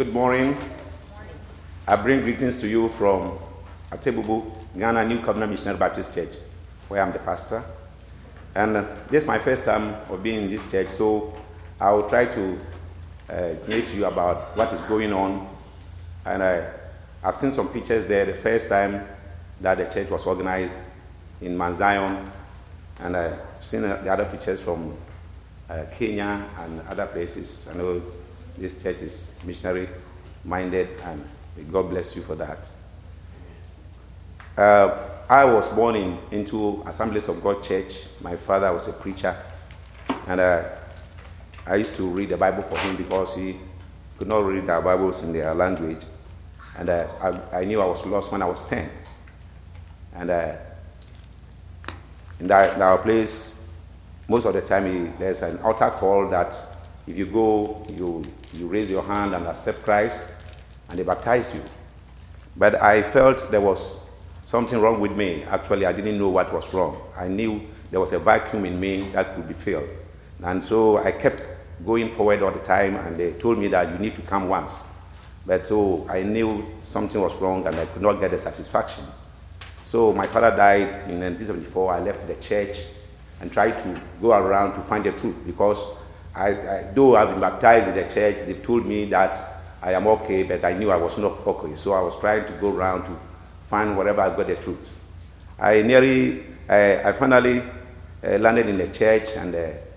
Good morning. I bring greetings to you from Atebubu, Ghana New Covenant Missionary Baptist Church, where I'm the pastor. And this is my first time of being in this church, so I will try to explain to you about what is going on. And I've seen some pictures there the first time that the church was organized in Mount Zion, and I've seen the other pictures from Kenya and other places. I know this church is missionary minded, and God bless you for that. I was born into Assemblies of God Church. My father was a preacher, and I used to read the Bible for him because he could not read our Bibles in their language. And I knew I was lost when I was 10. And in our place, most of the time there's an altar call that if you go, you raise your hand and accept Christ, and they baptize you. But I felt there was something wrong with me. Actually, I didn't know what was wrong. I knew there was a vacuum in me that could be filled. And so I kept going forward all the time, and they told me that you need to come once. But so I knew something was wrong, and I could not get the satisfaction. So my father died in 1974. I left the church and tried to go around to find the truth, because though I've been baptized in the church, they've told me that I am okay, but I knew I was not okay. So I was trying to go around to find wherever I got the truth. I finally landed in the church, and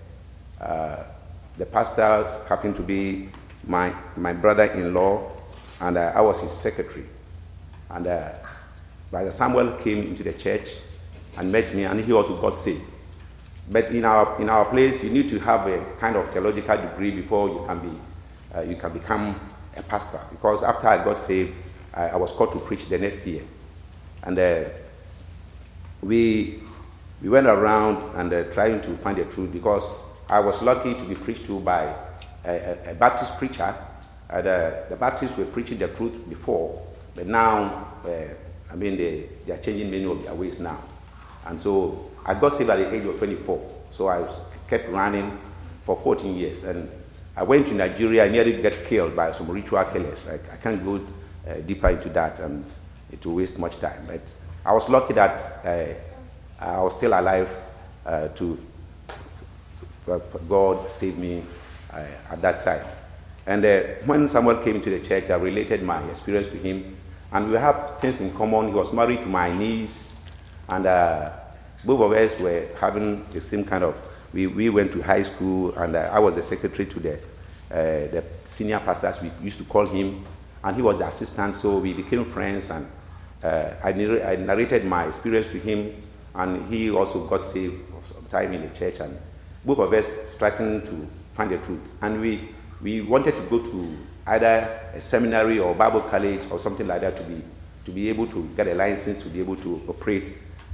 the pastor happened to be my brother-in-law, and I was his secretary. And Brother Samuel came into the church and met me, and he also got saved. But in our place, you need to have a kind of theological degree before you can become a pastor. Because after I got saved, I was called to preach the next year, and we went around and trying to find the truth, because I was lucky to be preached to by a Baptist preacher. The Baptists were preaching the truth before, but now they are changing many of their ways now. And so I got saved at the age of 24. So I kept running for 14 years. And I went to Nigeria. I nearly got killed by some ritual killers. I can't go deeper into that, and it will waste much time. But I was lucky that I was still alive God saved me at that time. And when Samuel came to the church, I related my experience to him. And we have things in common. He was married to my niece, and both of us were having the same kind of. We went to high school, and I was the secretary to the senior pastor, as we used to call him, and he was the assistant. So we became friends, and I narrated my experience to him, and he also got saved sometime in the church, and both of us starting to find the truth. And we wanted to go to either a seminary or Bible college or something like that to be able to get a license, to be able to operate,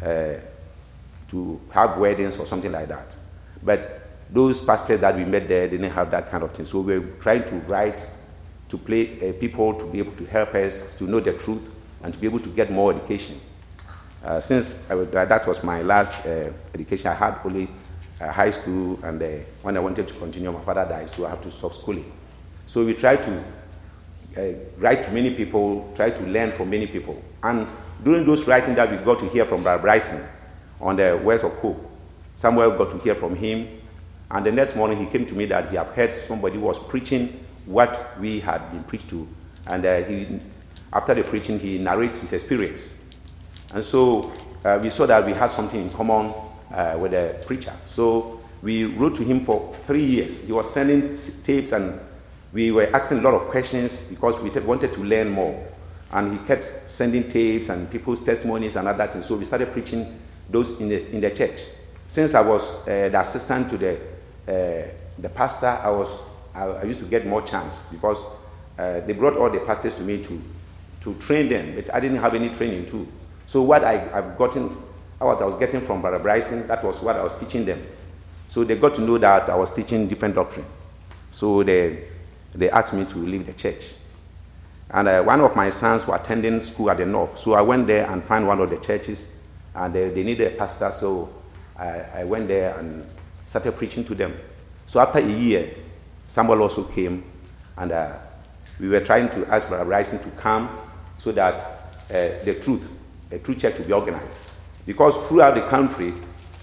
to have weddings or something like that. But those pastors that we met there didn't have that kind of thing. So we were trying to write, to play people to be able to help us to know the truth and to be able to get more education. Since that was my last education, I had only high school, and when I wanted to continue, my father died, so I had to stop schooling. So we tried to write to many people, try to learn from many people. And during those writings that we got to hear from Brother Bryson on the Words of Hope, Samuel got to hear from him. And the next morning he came to me that he had heard somebody was preaching what we had been preached to. And after the preaching, he narrates his experience. And so we saw that we had something in common with the preacher. So we wrote to him for 3 years. He was sending tapes, and we were asking a lot of questions because we wanted to learn more. And he kept sending tapes and people's testimonies and other things. So we started preaching those in the church. Since I was the assistant to the pastor, I used to get more chance, because they brought all the pastors to me to train them, but I didn't have any training too. So what I was getting from Brother Bryson, that was what I was teaching them. So they got to know that I was teaching different doctrine. So they asked me to leave the church. And one of my sons were attending school at the north. So I went there and found one of the churches, and they needed a pastor. So I went there and started preaching to them. So after a year, Samuel also came, and we were trying to ask Brother Bryson to come so that a true church will be organized. Because throughout the country,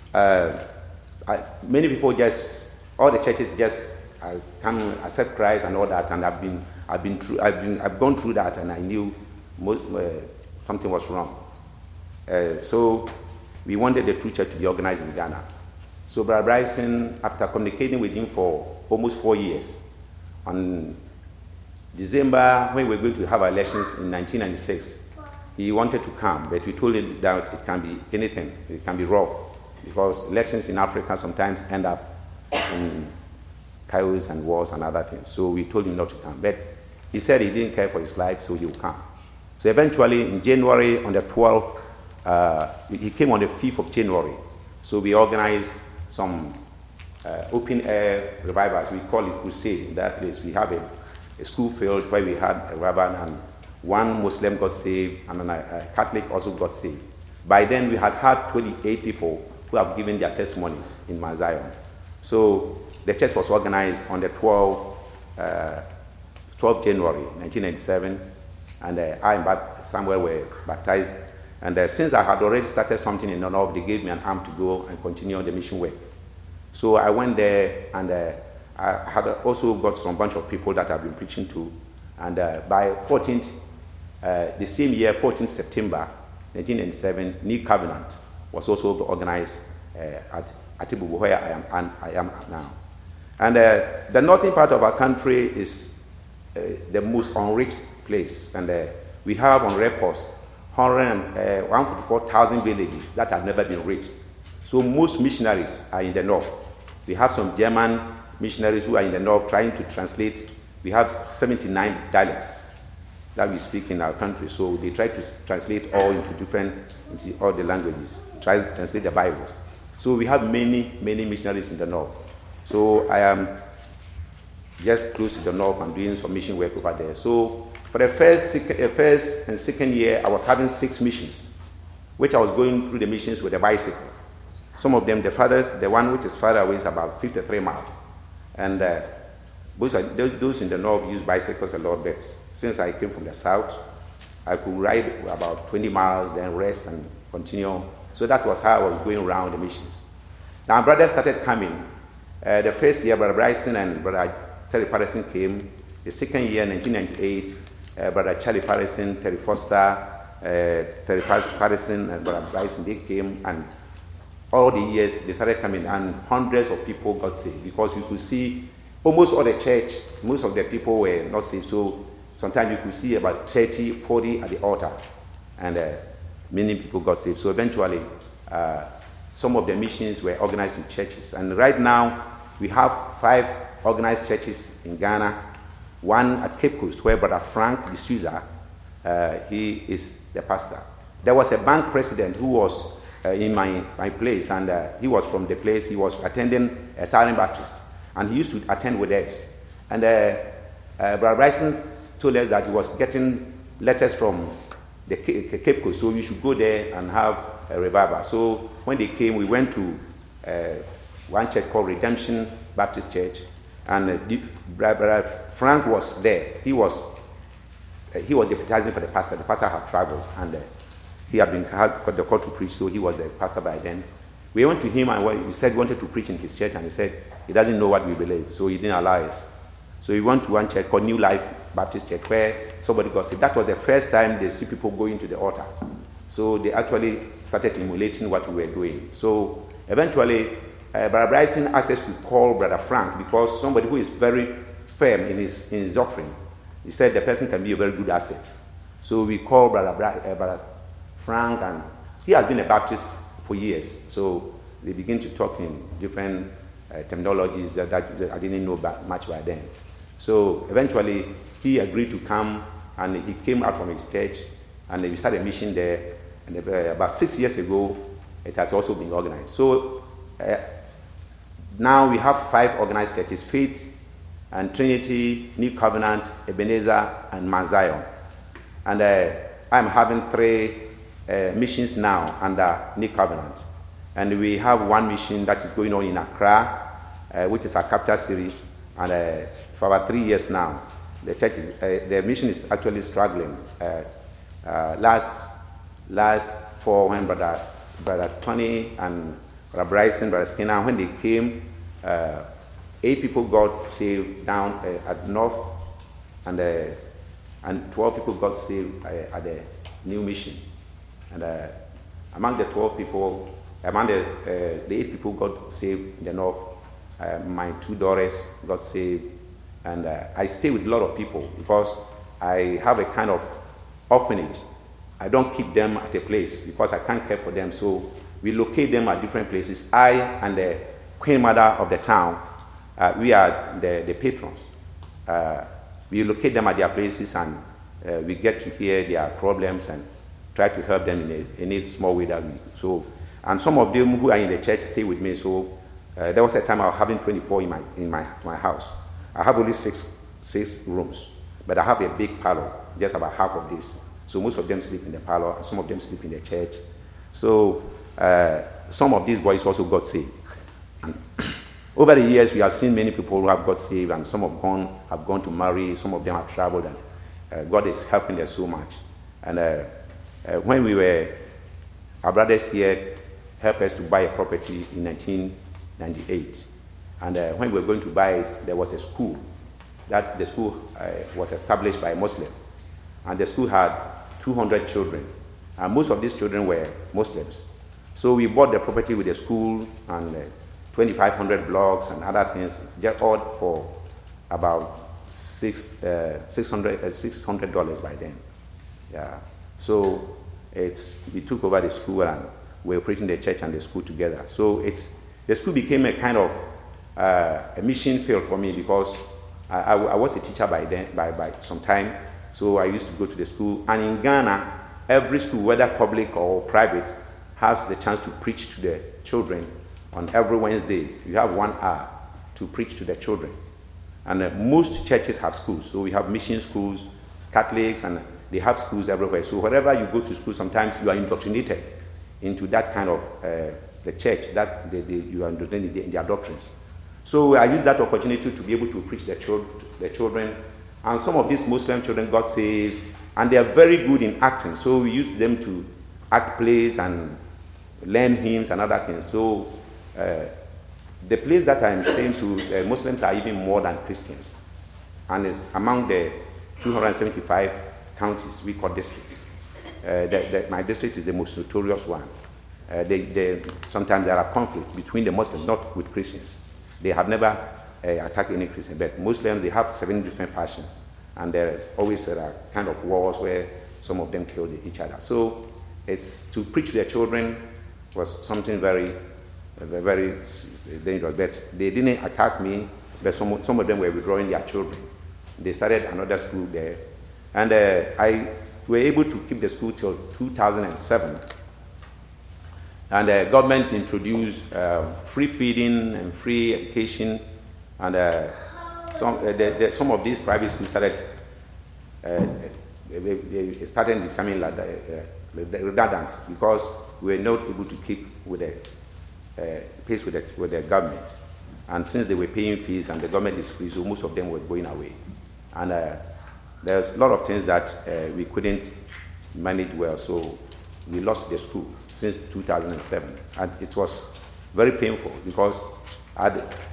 many people all the churches just come accept Christ and all that, and I've gone through that, and I knew something was wrong. So we wanted the true church to be organized in Ghana. So Brother Bryson, after communicating with him for almost 4 years, on December, when we were going to have elections in 1996, he wanted to come, but we told him that it can be anything. It can be rough, because elections in Africa sometimes end up in chaos and wars and other things. So we told him not to come. But he said he didn't care for his life, so he would come. So eventually, in January, on the 12th, he came on the 5th of January. So we organized some open-air revivals. We call it crusade in that place. We have a school field where we had a revival, and one Muslim got saved, and a Catholic also got saved. By then, we had 28 people who have given their testimonies in Mount Zion. So the church was organized on the 12th January 1997, and I and Samuel were baptized. And since I had already started something in the north, they gave me an arm to go and continue on the mission work. So I went there, and I had also got some bunch of people that I've been preaching to. And by 14th, the same year, 14th September 1997, New Covenant was also organized at Atibubu, where I am now. And the northern part of our country is the most unreached place. And we have on records 144,000 villages that have never been reached. So most missionaries are in the north. We have some German missionaries who are in the north trying to translate. We have 79 dialects that we speak in our country. So they try to translate all into all the languages, try to translate the Bibles. So we have many missionaries in the north. So I am just close to the north and doing some mission work over there. So for the first and second year, I was having 6 missions, which I was going through the missions with a bicycle. Some of them, the one which is farther away is about 53 miles. And those in the north use bicycles a lot, but since I came from the south, I could ride about 20 miles, then rest and continue. So that was how I was going around the missions. Now brothers started coming. The first year, Brother Bryson and Brother Terry Patterson came. The second year, 1998, Brother Charlie Patterson, Terry Foster, Terry Patterson, and Brother Bryson, they came, and all the years they started coming, and hundreds of people got saved, because you could see almost all the church, most of the people were not saved. So sometimes you could see about 30, 40 at the altar, and many people got saved. So eventually, some of the missions were organized in churches. And right now, we have 5 organized churches in Ghana. One at Cape Coast, where Brother Frank D'Souza, he is the pastor. There was a bank president who was in my place, and he was from the place. He was attending a Silent Baptist, and he used to attend with us. And Brother Bryson told us that he was getting letters from the Cape Coast, so we should go there and have a revival. So when they came, we went to one church called Redemption Baptist Church, and Brother Frank was there. He was deputizing for the pastor. The pastor had traveled, and he had got the call to preach, so he was the pastor by then. We went to him, and he said he wanted to preach in his church, and he said he doesn't know what we believe, so he didn't allow us. So we went to one church called New Life Baptist Church, where somebody got saved. That was the first time they see people going to the altar. So they actually started emulating what we were doing. So eventually, Brother Bryson asked us to call Brother Frank, because somebody who is very firm in his doctrine, he said the person can be a very good asset. So we called Brother Frank, and he has been a Baptist for years. So they begin to talk in different terminologies that I didn't know much by then. So eventually, he agreed to come, and he came out from his church, and we started a mission there. And about 6 years ago, it has also been organized. So now we have 5 organized churches: Faith and Trinity, New Covenant, Ebenezer, and Mount Zion. And I'm having 3 missions now under New Covenant. And we have one mission that is going on in Accra, which is our capital city, and for about 3 years now. the church is, the mission is actually struggling. Last fall, when Brother Tony and Brother Bryson, Brother Skinner, when they came, 8 people got saved down at North, and 12 people got saved at the new mission. And among the 12 people, among the 8 people got saved in the North, my 2 daughters got saved. And I stay with a lot of people because I have a kind of orphanage. I don't keep them at a place because I can't care for them. So we locate them at different places. I and the Queen Mother of the town, we are the patrons. We locate them at their places, and we get to hear their problems and try to help them in a small way that we do. So, and some of them who are in the church stay with me. So there was a time I was having 24 in my house. I have only six rooms, but I have a big parlor, just about half of this. So most of them sleep in the parlor, and some of them sleep in the church. So some of these boys also got saved. And over the years, we have seen many people who have got saved, and some have gone to marry. Some of them have traveled, and God is helping them so much. And when our brothers here helped us to buy a property in 1998. And when we were going to buy it, there was a school. The school was established by a Muslim. And the school had 200 children. And most of these children were Muslims. So we bought the property with the school and 2,500 blocks and other things, just all for about $600 by then. Yeah. So we took over the school, and we were operating the church and the school together. So the school became a kind of a mission field for me because I was a teacher by then, by some time. So I used to go to the school. And in Ghana, every school, whether public or private, has the chance to preach to the children on every Wednesday. You have 1 hour to preach to the children. And most churches have schools. So we have mission schools, Catholics, and they have schools everywhere. So wherever you go to school, sometimes you are indoctrinated into that kind of the church, that you are indoctrinated in their doctrines. So I used that opportunity to be able to preach the children. And some of these Muslim children got saved, and they are very good in acting. So we used them to act plays and learn hymns and other things. So the place that I'm staying to, Muslims are even more than Christians. And it's among the 275 counties we call districts. My district is the most notorious one. Sometimes there are conflicts between the Muslims, not with Christians. They have never attacked any Christian, but Muslims, they have 7 different factions. And there are kind of wars where some of them killed each other. So it's to preach to their children was something very, very dangerous. But they didn't attack me, but some of them were withdrawing their children. They started another school there. And I were able to keep the school till 2007. And the government introduced free feeding and free education. And some of these private schools started becoming redundant because we were not able to keep with the pace with the government. And since they were paying fees and the government is free, so most of them were going away. And there's a lot of things that we couldn't manage well, so we lost the school since 2007. And it was very painful because I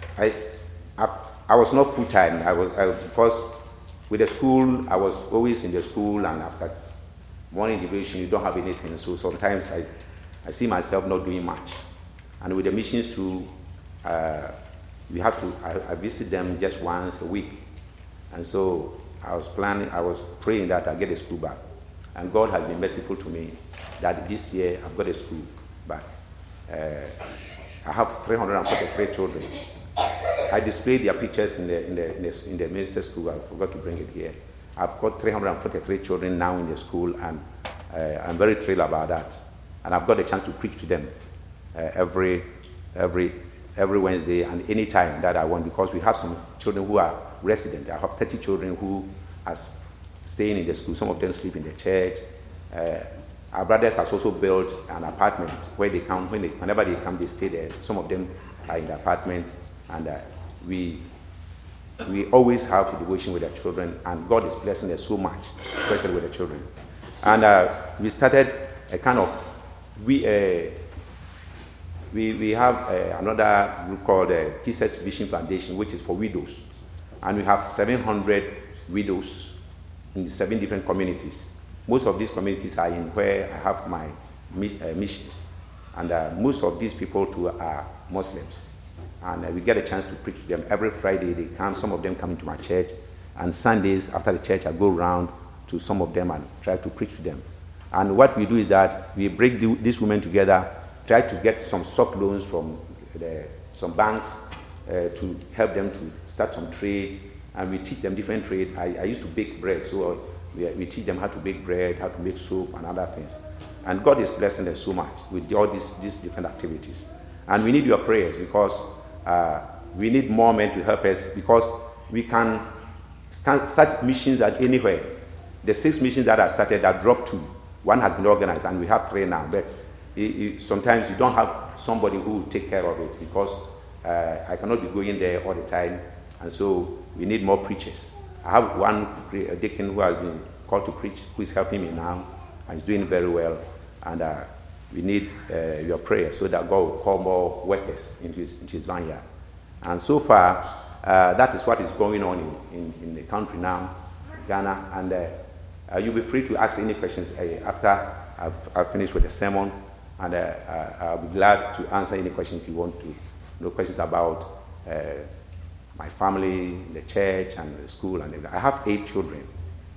was not full-time. Because with the school, I was always in the school, and after morning devotion, you don't have anything. So sometimes I see myself not doing much. And with the missions too, I visit them just once a week. And so I was praying that I get a school back. And God has been merciful to me that this year I've got a school back. I have 343 children. I displayed their pictures in the minister school. I forgot to bring it here. I've got 343 children now in the school, and I'm very thrilled about that. And I've got a chance to preach to them every Wednesday and any time that I want, because we have some children who are resident. I have 30 children who are staying in the school. Some of them sleep in the church. Our brothers has also built an apartment where they come, whenever they come, they stay there. Some of them are in the apartment, and we we always have devotion with the children, and God is blessing us so much, especially with the children. And we started a kind of, we have another group called Jesus Vision Foundation, which is for widows. And we have 700 widows in 7 different communities. Most of these communities are in where I have my missions. And most of these people too are Muslims. And we get a chance to preach to them. Every Friday they come, some of them come into my church. And Sundays after the church I go around to some of them and try to preach to them. And what we do is that we bring these women together, try to get some soft loans from some banks to help them to start some trade. And we teach them different trade. I used to bake bread, so we teach them how to bake bread, how to make soap and other things. And God is blessing them so much with all these different activities. And we need your prayers because we need more men to help us, because we can start missions at anywhere. The 6 missions that I started, I dropped 2. 1 has been organized, and we have 3 now. But sometimes you don't have somebody who will take care of it, because I cannot be going there all the time. And so we need more preachers. I have one deacon who has been called to preach, who is helping me now, and is doing very well. And we need your prayer so that God will call more workers into his vineyard. And so far, that is what is going on in the country now, Ghana. And you'll be free to ask any questions after I've finished with the sermon. And I'll be glad to answer any questions if you want to know questions about my family, the church, and the school. And everything. I have 8 children.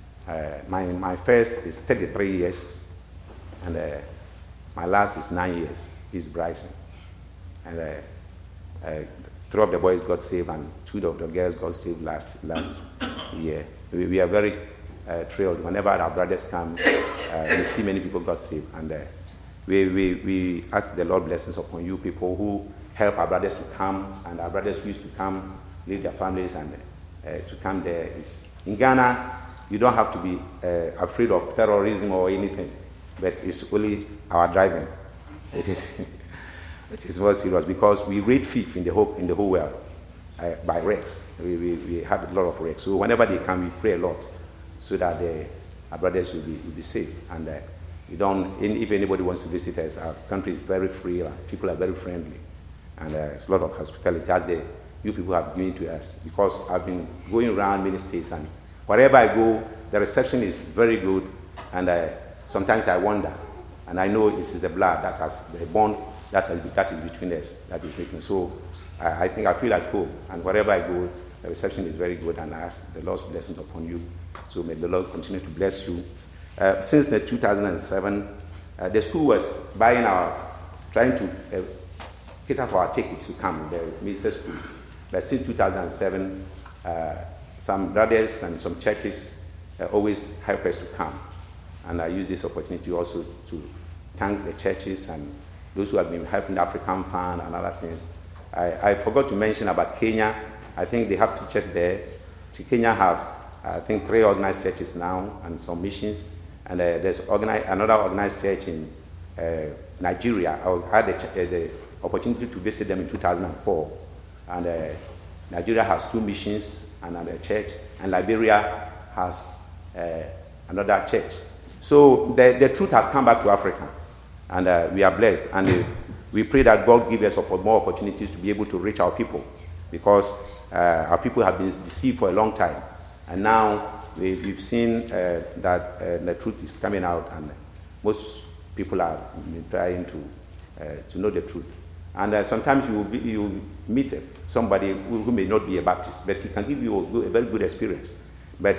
My first is 33 years, and my last is 9 years. He's Bryson. And 3 of the boys got saved, and 2 of the girls got saved last year. We are very thrilled. Whenever our brothers come, we see many people got saved. And we ask the Lord blessings upon you people who help our brothers to come, and our brothers used to come, leave their families, and to come there. In Ghana, you don't have to be afraid of terrorism or anything, but it's only our driving. It is more serious, because we rate fifth in the whole world by wrecks. We have a lot of wrecks. So whenever they come, we pray a lot so that our brothers will be safe. And if anybody wants to visit us, our country is very free. People are very friendly, and there's a lot of hospitality as you people have given to us. Because I've been going around many states, and wherever I go, the reception is very good. And sometimes I wonder, and I know it is the blood that has the bond that is between us that is making. So I think I feel at home, and wherever I go, the reception is very good, and I ask the Lord's blessings upon you. So may the Lord continue to bless you. Since the 2007, the school was trying to cater for our tickets to come, the minister school. But since 2007, some brothers and some churches always help us to come. And I use this opportunity also to thank the churches and those who have been helping the African Fund and other things. I forgot to mention about Kenya. I think they have churches there. Kenya has, I think, 3 organized churches now and some missions. And there's another organized church in Nigeria. I had the opportunity to visit them in 2004. And Nigeria has 2 missions and another church. And Liberia has another church. So the truth has come back to Africa. And we are blessed. And we pray that God give us more opportunities to be able to reach our people. Because our people have been deceived for a long time. And now we've seen that the truth is coming out, and most people are trying to know the truth. And sometimes you meet somebody who may not be a Baptist, but he can give you a very good experience. But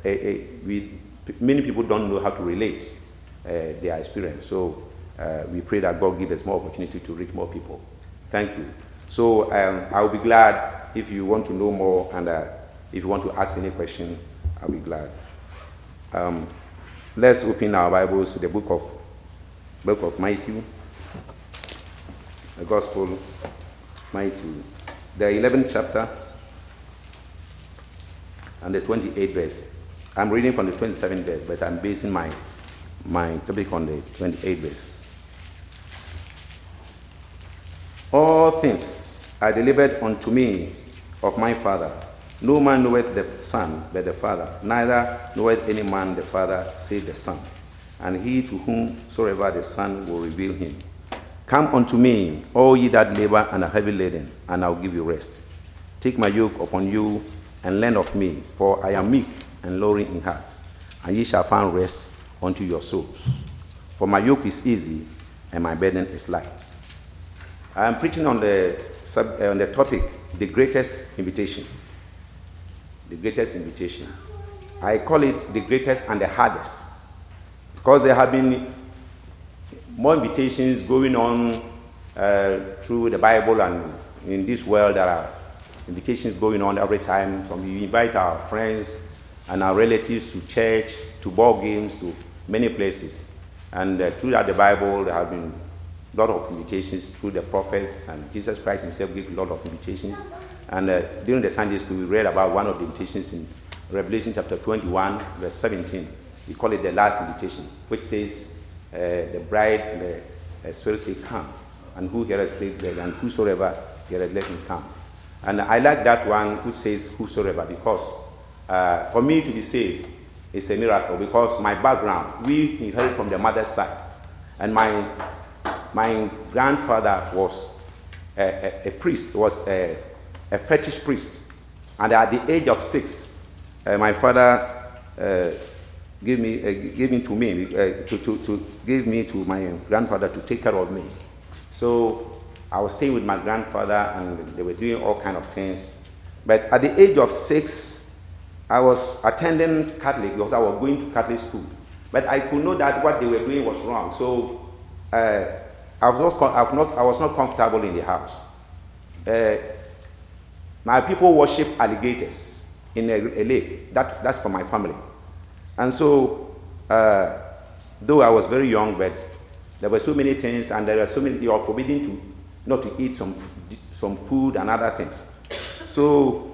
many people don't know how to relate their experience. So we pray that God give us more opportunity to reach more people. Thank you. So I'll be glad if you want to know more, and if you want to ask any question, I'll be glad. Let's open our Bibles to the book of Matthew, the Gospel of Matthew, the 11th chapter and the 28th verse. I'm reading from the 27th verse, but I'm basing my topic on the 28th verse. All things are delivered unto me of my Father. No man knoweth the Son but the Father, neither knoweth any man the Father save the Son, and he to whomsoever the Son will reveal him. Come unto me, all ye that labor and are heavy laden, and I will give you rest. Take my yoke upon you, and learn of me, for I am meek and lowly in heart, and ye shall find rest unto your souls. For my yoke is easy, and my burden is light. I am preaching on the topic, the greatest invitation. The greatest invitation. I call it the greatest and the hardest, because there have been more invitations going on through the Bible, and in this world there are invitations going on every time. So we invite our friends and our relatives to church, to ball games, to many places. And throughout the Bible there have been a lot of invitations through the prophets, and Jesus Christ himself gave a lot of invitations. And during the Sunday school, we read about one of the invitations in Revelation chapter 21, verse 17. We call it the last invitation, which says, the bride and the Spirit say, come, and who heareth say, and whosoever heareth, let him come. And I like that one which says, whosoever, because for me to be saved is a miracle, because my background, we inherit from the mother's side. And my grandfather was a priest, was a fetish priest. And at the age of 6, my father gave me to my grandfather to take care of me. So I was staying with my grandfather, and they were doing all kind of things. But at the age of 6, I was attending Catholic, because I was going to Catholic school. But I could know that what they were doing was wrong. So I was not comfortable in the house. My people worship alligators in a lake. That's for my family. And so, though I was very young, but there were so many things, and there were so many, you are forbidden not to eat some food and other things. So,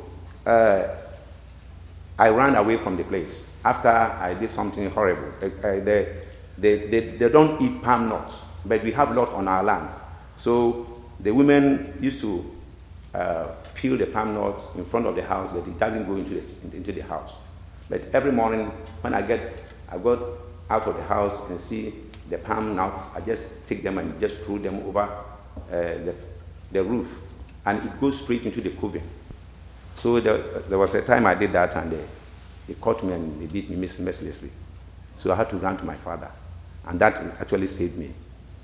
I ran away from the place after I did something horrible. They don't eat palm nuts, but we have a lot on our lands. So the women used to peel the palm nuts in front of the house, but it doesn't go into the house. But every morning when I got out of the house and see the palm nuts, I just take them and just throw them over the roof, and it goes straight into the coven. So there was a time I did that, and they caught me and they beat me mercilessly. So I had to run to my father, and that actually saved me.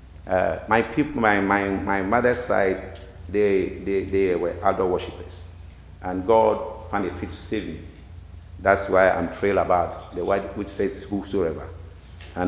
My mother's side, they were idol worshippers, and God found it fit to save me. That's why I'm thrilled about the word which says whosoever. And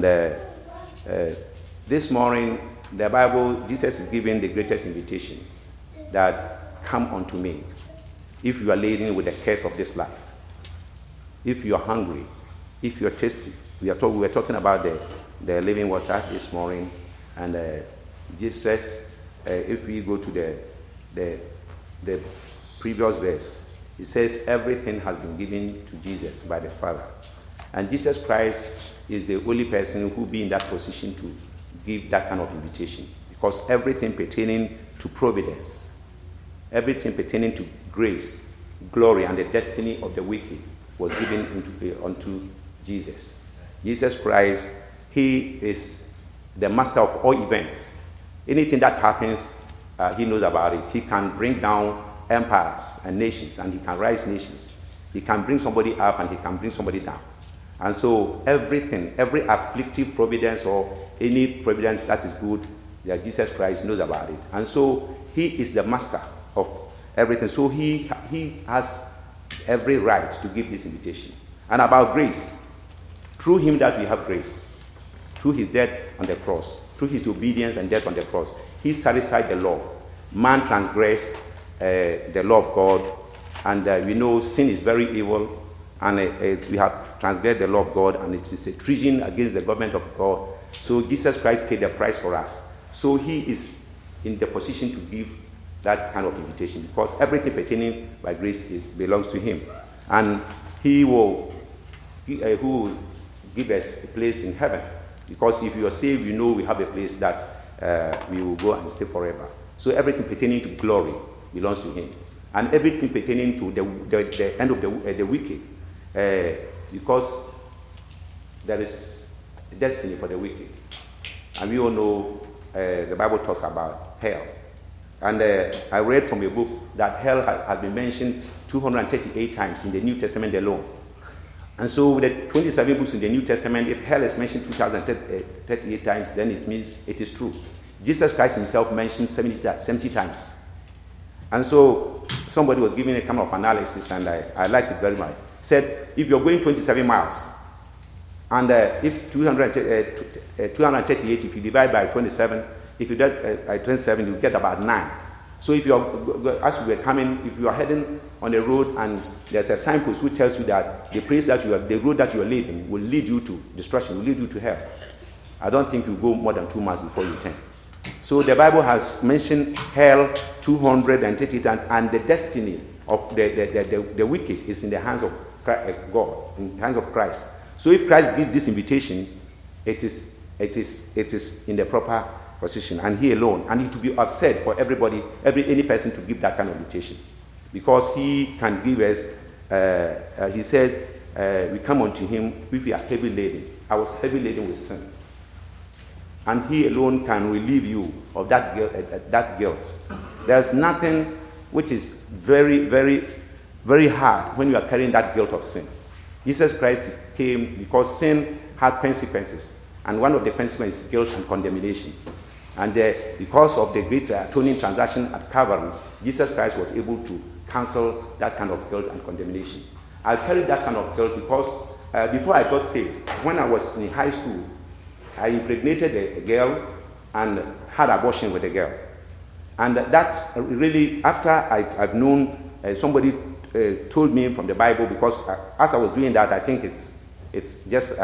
this morning, the Bible, Jesus is giving the greatest invitation, that come unto me if you are laden with the cares of this life, if you are hungry, if you are thirsty. We were talking about the living water this morning, and Jesus, if we go to the previous verse, it says everything has been given to Jesus by the Father. And Jesus Christ is the only person who be in that position to give that kind of invitation, because everything pertaining to providence, everything pertaining to grace, glory, and the destiny of the wicked was given unto Jesus. Jesus Christ, he is the master of all events. Anything that happens, he knows about it. He can bring down empires and nations, and he can rise nations. He can bring somebody up, and he can bring somebody down. And so everything, every afflictive providence or any providence that is good, that Jesus Christ knows about it. And so he is the master of everything. So he has every right to give this invitation. And about grace, through him that we have grace, through his death on the cross, through his obedience and death on the cross, he satisfied the law. Man transgressed the law of God, and we know sin is very evil, and we have transgressed the law of God, and it is a treason against the government of God. So Jesus Christ paid the price for us. So he is in the position to give that kind of invitation, because everything pertaining by grace belongs to him, and he will give us a place in heaven. Because if you are saved, you know we have a place that we will go and stay forever. So everything pertaining to glory belongs to him. and everything pertaining to the end of the wicked, because there is destiny for the wicked. And we all know the Bible talks about hell. And I read from a book that hell has been mentioned 238 times in the New Testament alone. And so with the 27 books in the New Testament, if hell is mentioned 238 times, then it means it is true. Jesus Christ himself mentioned 70 times. And so somebody was giving a kind of analysis, and I liked it very much. Said, if you're going 27 miles, and if 238, if you divide by 27, if you divide by 27, you get about 9. So if you're, as you were coming, if you are heading on a road and there's a signpost which tells you that the road that you are leaving will lead you to destruction, will lead you to hell, I don't think you go more than 2 miles before you turn. So the Bible has mentioned hell 230 times, and the destiny of the wicked is in the hands of God, in the hands of Christ. So if Christ gives this invitation, it is in the proper position, and he alone, and it will be upset for everybody, any person to give that kind of invitation, because he can give us. He says, "We come unto him if we are heavy laden." I was heavy laden with sin, and he alone can relieve you of that guilt. There's nothing which is very, very, very hard when you are carrying that guilt of sin. Jesus Christ came because sin had consequences, and one of the consequences is guilt and condemnation. And because of the great atoning transaction at Calvary, Jesus Christ was able to cancel that kind of guilt and condemnation. I carried that kind of guilt because before I got saved, when I was in high school, I impregnated a girl and had abortion with a girl. And that really, after I've known, somebody told me from the Bible, because as I was doing that, I think it's just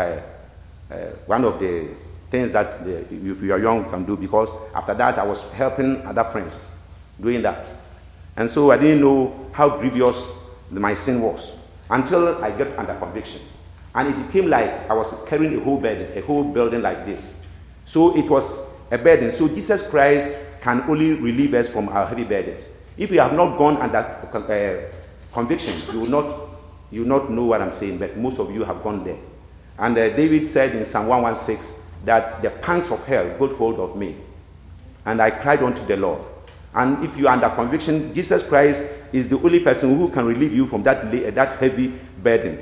one of the things that if you are young you can do, because after that I was helping other friends doing that. And so I didn't know how grievous my sin was until I got under conviction. And it became like I was carrying a whole building like this. So it was a burden. So Jesus Christ can only relieve us from our heavy burdens. If you have not gone under conviction, you will not know what I'm saying, but most of you have gone there. And David said in Psalm 116 that the pangs of hell got hold of me, and I cried unto the Lord. And if you are under conviction, Jesus Christ is the only person who can relieve you from that heavy burden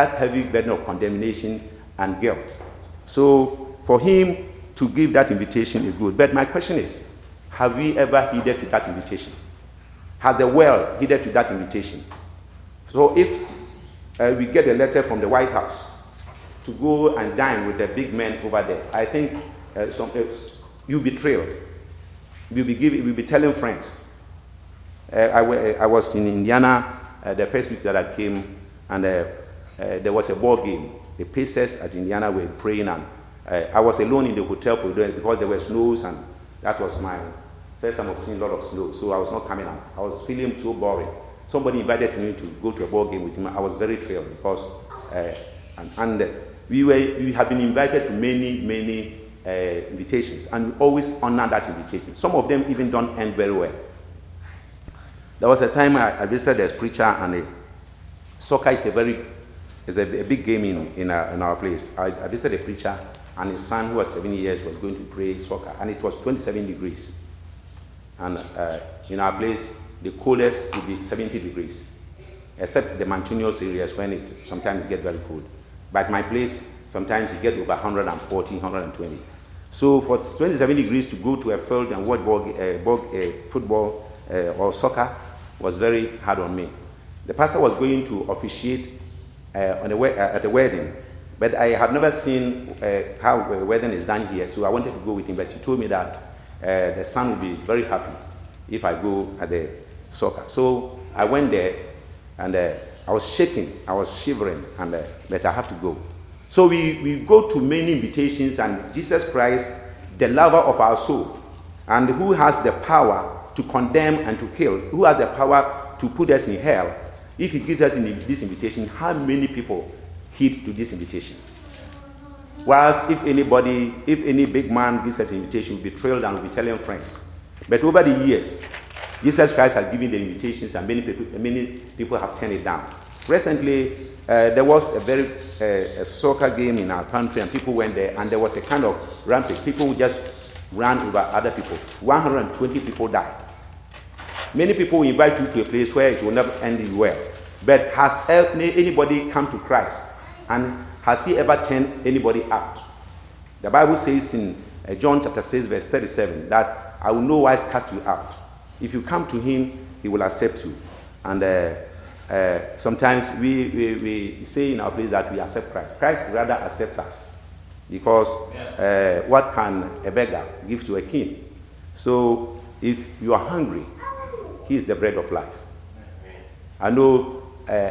of condemnation and guilt. So for him to give that invitation is good. But my question is, have we ever heeded to that invitation? Has the world heeded to that invitation? So if we get a letter from the White House to go and dine with the big men over there, I think you'll be thrilled. We'll be telling friends. I was in Indiana the first week that I came, and there was a ball game. The Pacers at Indiana were praying, and I was alone in the hotel because there were snows, and that was my first time of seeing a lot of snow, so I was not coming out. I was feeling so boring. Somebody invited me to go to a ball game with him. I was very thrilled because we have been invited to many invitations, and we always honor that invitation. Some of them even don't end very well. There was a time I visited a preacher, and soccer is a big game in our place. I visited a preacher, and his son, who was 7 years, was going to play soccer, and it was 27 degrees. And in our place, the coldest would be 70 degrees, except the mountainous areas when sometimes it gets very cold. But my place, sometimes it gets over 140, 120. So for 27 degrees to go to a field and watch football or soccer was very hard on me. The pastor was going to officiate at the wedding, but I have never seen how a wedding is done here, so I wanted to go with him, but he told me that the son will be very happy if I go at the soccer. So I went there, and I was shaking, I was shivering, and but I have to go. So we go to many invitations, and Jesus Christ, the lover of our soul, and who has the power to condemn and to kill, who has the power to put us in hell, if he gives us this invitation, how many people heed to this invitation? Whilst if any big man gives us an invitation, we'll be thrilled and we'll be telling friends. But over the years, Jesus Christ has given the invitations, and many people have turned it down. Recently, there was a very soccer game in our country, and people went there, and there was a kind of rampage. People just ran over other people. 120 people died. Many people invite you to a place where it will never end well. But has anybody come to Christ? And has he ever turned anybody out? The Bible says in John chapter 6, verse 37, that I will no wise cast you out. If you come to him, he will accept you. And sometimes we say in our place that we accept Christ. Christ rather accepts us. Because what can a beggar give to a king? So if you are hungry, he is the bread of life. I know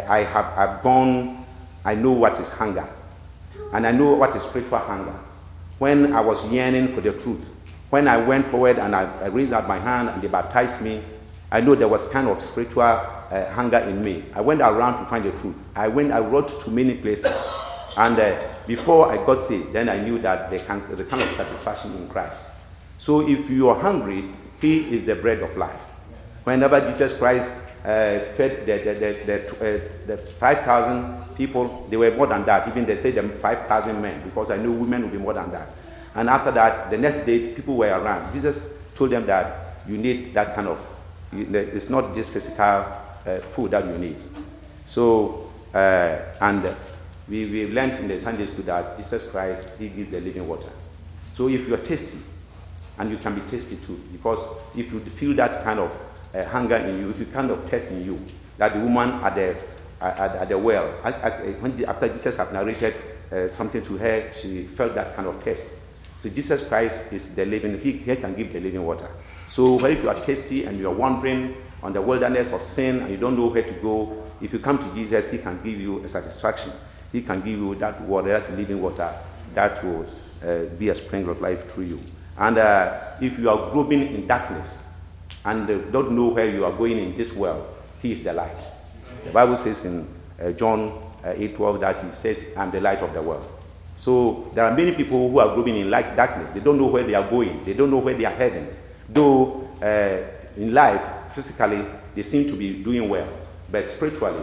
I know what is hunger. And I know what is spiritual hunger. When I was yearning for the truth, when I went forward and I raised up my hand and they baptized me, I know there was kind of spiritual hunger in me. I went around to find the truth. I wrote to many places. And before I got saved, then I knew that the kind of satisfaction in Christ. So if you are hungry, he is the bread of life. Whenever Jesus Christ fed the 5,000 people, they were more than that. Even they said them 5,000 men, because I knew women would be more than that. And after that, the next day, people were around. Jesus told them that you need that kind of, it's not just physical food that you need. So, and we learned in the Sunday school that Jesus Christ, he gives the living water. So if you're thirsty, and you can be thirsty too, because if you feel that kind of hunger in you, if you kind of thirst in you, that the woman at the well, after Jesus had narrated something to her, she felt that kind of thirst. So Jesus Christ is the living, he can give the living water. So if you are thirsty and you are wandering on the wilderness of sin and you don't know where to go, if you come to Jesus, he can give you a satisfaction. He can give you that water, that living water, that will be a spring of life through you. And if you are groping in darkness and don't know where you are going in this world, he is the light. The Bible says in John 8:12 that he says, I'm the light of the world. So there are many people who are groping in darkness. They don't know where they are going. They don't know where they are heading. Though in life, physically, they seem to be doing well. But spiritually,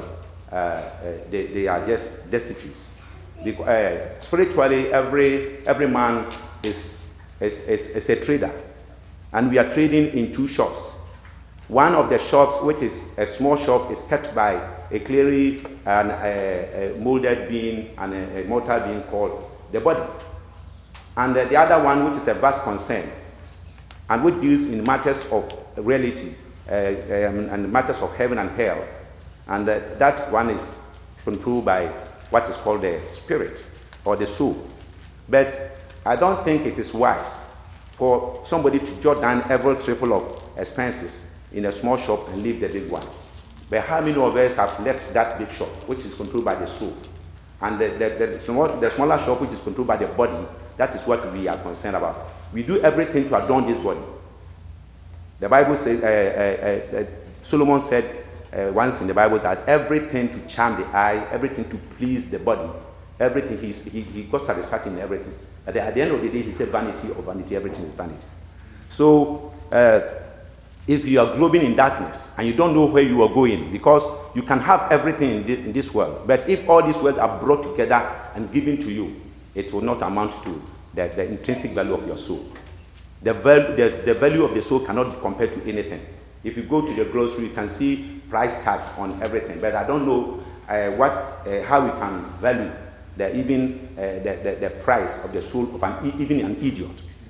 they are just destitute. Spiritually, every man is a trader. And we are trading in two shops. One of the shops, which is a small shop, is kept by a clearly and a molded being and a mortal being called the body. And the other one, which is a vast concern, and which deals in matters of reality and matters of heaven and hell. And that one is controlled by what is called the spirit or the soul. But I don't think it is wise for somebody to jot down every trifle of expenses in a small shop and leave the big one. But how many of us have left that big shop, which is controlled by the soul? And the smaller shop, which is controlled by the body, that is what we are concerned about. We do everything to adorn this body. The Bible says, Solomon said once in the Bible that everything to charm the eye, everything to please the body, everything, he got satisfaction in everything. At the end of the day, he said vanity of vanity, everything is vanity. So, if you are groping in darkness and you don't know where you are going, because you can have everything in this world, but if all these worlds are brought together and given to you, it will not amount to the intrinsic value of your soul. The value of the soul cannot be compared to anything. If you go to the grocery, you can see price tags on everything, but I don't know how we can value the price of the soul of even an idiot.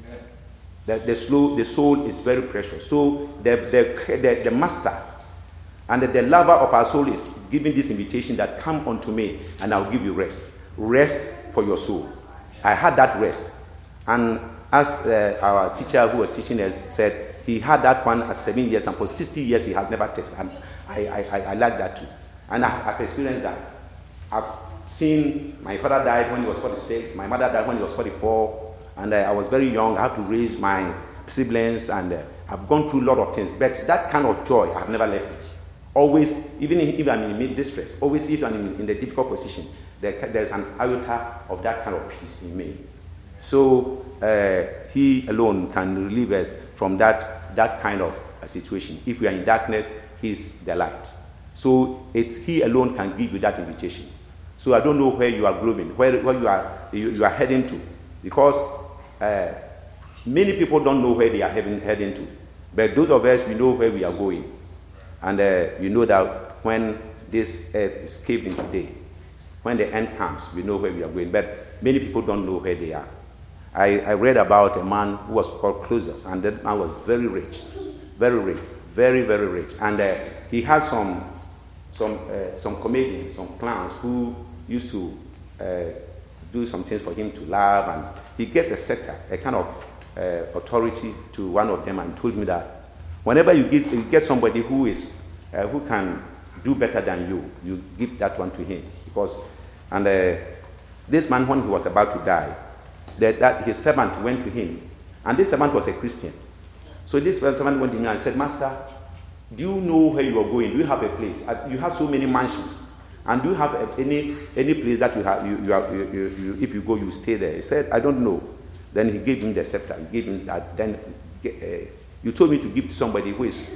The soul is very precious. So the master and the lover of our soul is giving this invitation that come unto me and I'll give you rest. Rest for your soul. I had that rest. And as our teacher who was teaching us said, he had that one at 7 years and for 60 years he has never texted. And I like that too. And I've experienced that. I've seen my father died when he was 46, my mother died when he was 44. And I was very young. I had to raise my siblings, and I've gone through a lot of things. But that kind of joy, I have never left it. Always, even if I'm in distress, always if I'm in the difficult position, there's an iota of that kind of peace in me. So he alone can relieve us from that kind of situation. If we are in darkness, he's the light. So it's he alone can give you that invitation. So I don't know where you are growing, where you are heading to, because many people don't know where they are heading to. But those of us, we know where we are going. And we know that when this earth is caved in today, when the end comes, we know where we are going. But many people don't know where they are. I read about a man who was called Croesus, and that man was very rich, very, very rich. And he had some comedians, some clowns who used to do some things for him to laugh, and he gave a scepter, a kind of authority to one of them, and told me that whenever you get somebody who can do better than you give that one to him. This man, when he was about to die, that his servant went to him, and this servant was a Christian. So this servant went to him and said, "Master, do you know where you are going? Do you have a place? You have so many mansions, and do you have any place that you have? You if you go, you stay there." He said, "I don't know." Then he gave him the scepter. He gave him that. Then you told me to give to somebody who is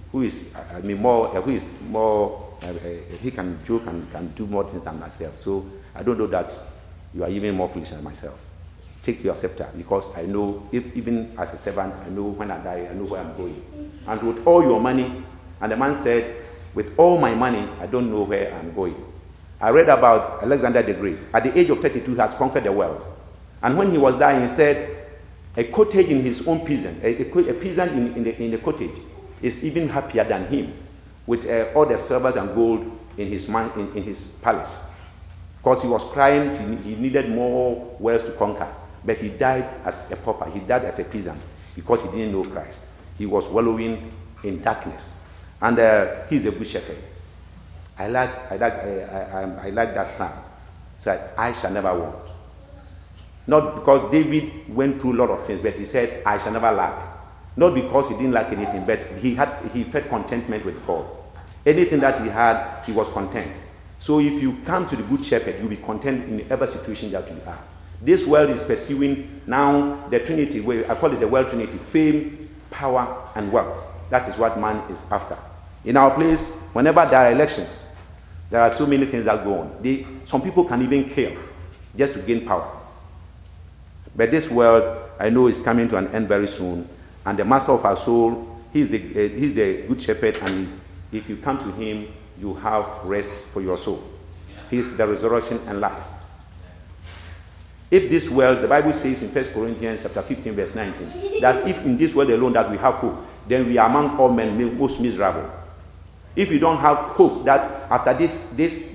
more. He can joke and can do more things than myself. So I don't know that you are even more foolish than myself. Take your scepter, because I know, if even as a servant, I know when I die, I know where I'm going. And with all your money, and the man said, "With all my money, I don't know where I'm going." I read about Alexander the Great. At the age of 32, he has conquered the world. And when he was dying, he said, a cottage in his own prison, a peasant in the cottage is even happier than him, with all the silver and gold in his palace. Because he was crying, he needed more worlds to conquer. But he died as a pauper. He died as a peasant because he didn't know Christ. He was wallowing in darkness. And he's the good shepherd. I like that psalm. It's like, "I shall never want." Not because David went through a lot of things, but he said, "I shall never lack." Not because he didn't lack anything, but he felt contentment with God. Anything that he had, he was content. So if you come to the good shepherd, you'll be content in every situation that you are. This world is pursuing now the Trinity, where I call it the world Trinity: fame, power, and wealth. That is what man is after. In our place, whenever there are elections, there are so many things that go on. Some people can even kill just to gain power. But this world, I know, is coming to an end very soon. And the master of our soul, he's the good shepherd, and if you come to him, you have rest for your soul. He's the resurrection and life. If this world, the Bible says in 1 Corinthians chapter 15, verse 19, that if in this world alone that we have hope, then we are among all men most miserable. If you don't have hope that after this,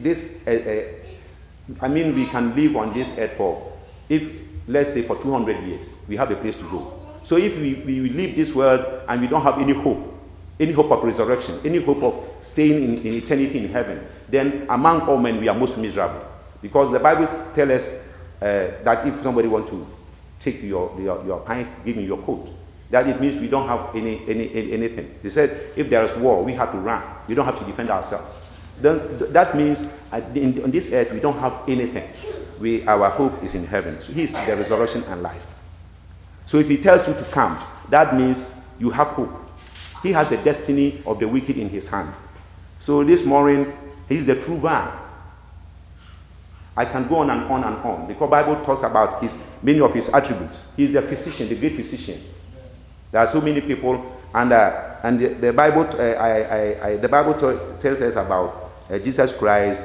we can live on this earth let's say for 200 years, we have a place to go. So if we leave this world and we don't have any hope of resurrection, any hope of staying in eternity in heaven, then among all men we are most miserable. Because the Bible tells us that if somebody wants to take your pint, give me your coat, that it means we don't have anything. They said if there is war, we have to run. We don't have to defend ourselves. That means on this earth we don't have anything. Our hope is in heaven. So he's the resurrection and life. So if he tells you to come, that means you have hope. He has the destiny of the wicked in his hand. So this morning, he's the true vine. I can go on and on and on, because the Bible talks about many of his attributes. He's the physician, the great physician. There are so many people, and the Bible tells us about Jesus Christ.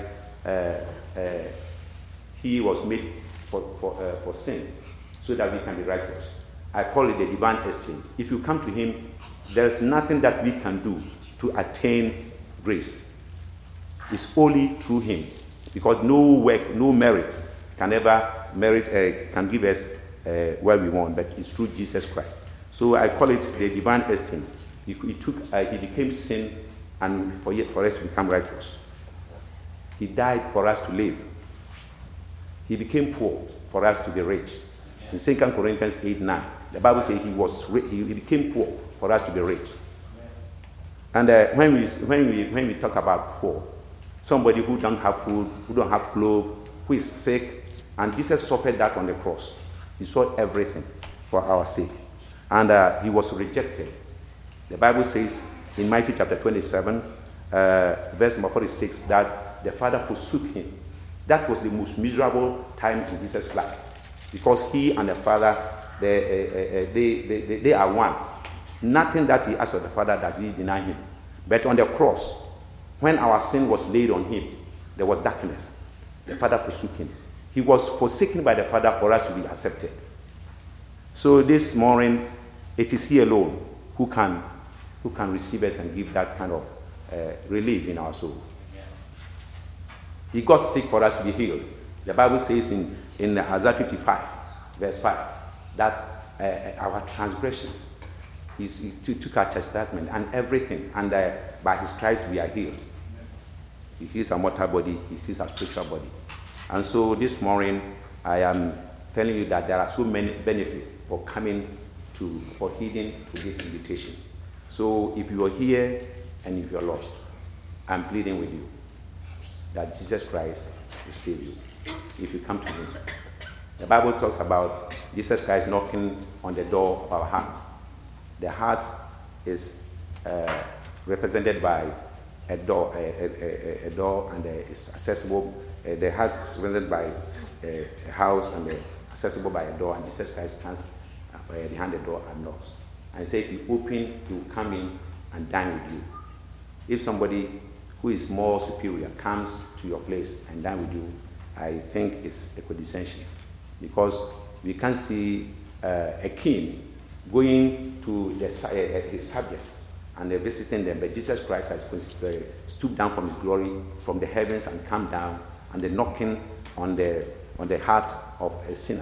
He was made for sin, so that we can be righteous. I call it the divine exchange. If you come to him, there's nothing that we can do to attain grace. It's only through him, because no work, no merit can give us what we want, but it's through Jesus Christ. So I call it the divine exchange. He became sin, and for us to become righteous. He died for us to live. He became poor for us to be rich. In 2 Corinthians 8:9, the Bible says he became poor for us to be rich. And when we talk about poor, somebody who don't have food, who don't have clothes, who is sick, and Jesus suffered that on the cross. He saw everything for our sake, and he was rejected. The Bible says in Matthew chapter 27, verse number 46, that the father forsook him. That was the most miserable time in Jesus' life, because he and the father, they are one. Nothing that he asked of the father does he deny him. But on the cross, when our sin was laid on him, there was darkness. The father forsook him. He was forsaken by the father for us to be accepted. So this morning, it is he alone who can receive us and give that kind of relief in our soul. He got sick for us to be healed. The Bible says in Isaiah 55, verse 5, that our transgressions, he took our chastisement and everything, and by his stripes we are healed. He heals our mortal body, he heals our spiritual body. And so this morning, I am telling you that there are so many benefits for heeding to this invitation. So if you are here and if you are lost, I'm pleading with you that Jesus Christ will save you if you come to him. The Bible talks about Jesus Christ knocking on the door of our heart. The heart is represented by a door, and it's accessible. The heart is represented by a house and accessible by a door, and Jesus Christ stands behind the door and knocks. And say, if you open, he will come in and dine with you. If somebody who is more superior comes to your place and dine with you, I think it's a condescension, because we can't see a king going to his subjects and visiting them, but Jesus Christ has stooped down from his glory from the heavens and come down and the knocking on the heart of a sinner.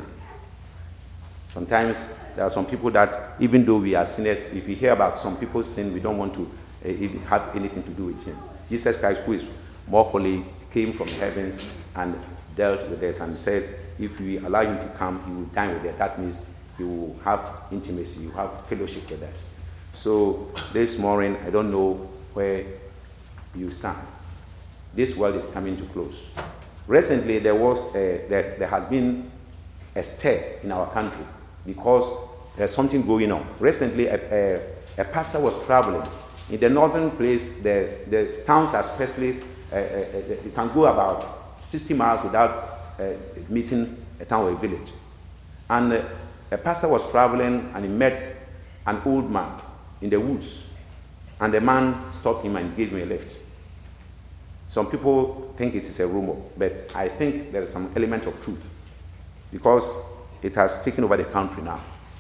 Sometimes there are some people that, even though we are sinners, if we hear about some people's sin, we don't want to even have anything to do with him. Jesus Christ, who is more holy, came from the heavens and dealt with us, and says, if we allow him to come, he will dine with us. That means he will have intimacy, he will have fellowship with us. So this morning, I don't know where you stand. This world is coming to close. Recently, there has been a stir in our country because there's something going on. Recently, a pastor was traveling. In the northern place, the towns are especially, you can go about 60 miles without meeting a town or a village. And a pastor was traveling and he met an old man in the woods. And the man stopped him and gave him a lift. Some people think it is a rumor, but I think there is some element of truth, because it has taken over the country now.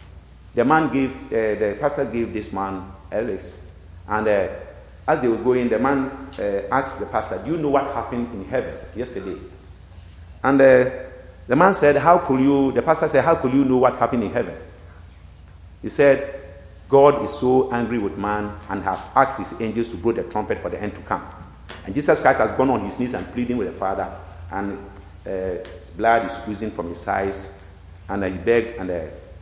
The pastor gave this man a lift, and as they were going, the man asked the pastor, do you know what happened in heaven yesterday? And the man said, the pastor said, how could you know what happened in heaven? He said, God is so angry with man and has asked his angels to blow the trumpet for the end to come. And Jesus Christ has gone on his knees and pleading with the Father, and his blood is oozing from his eyes, and he begged, and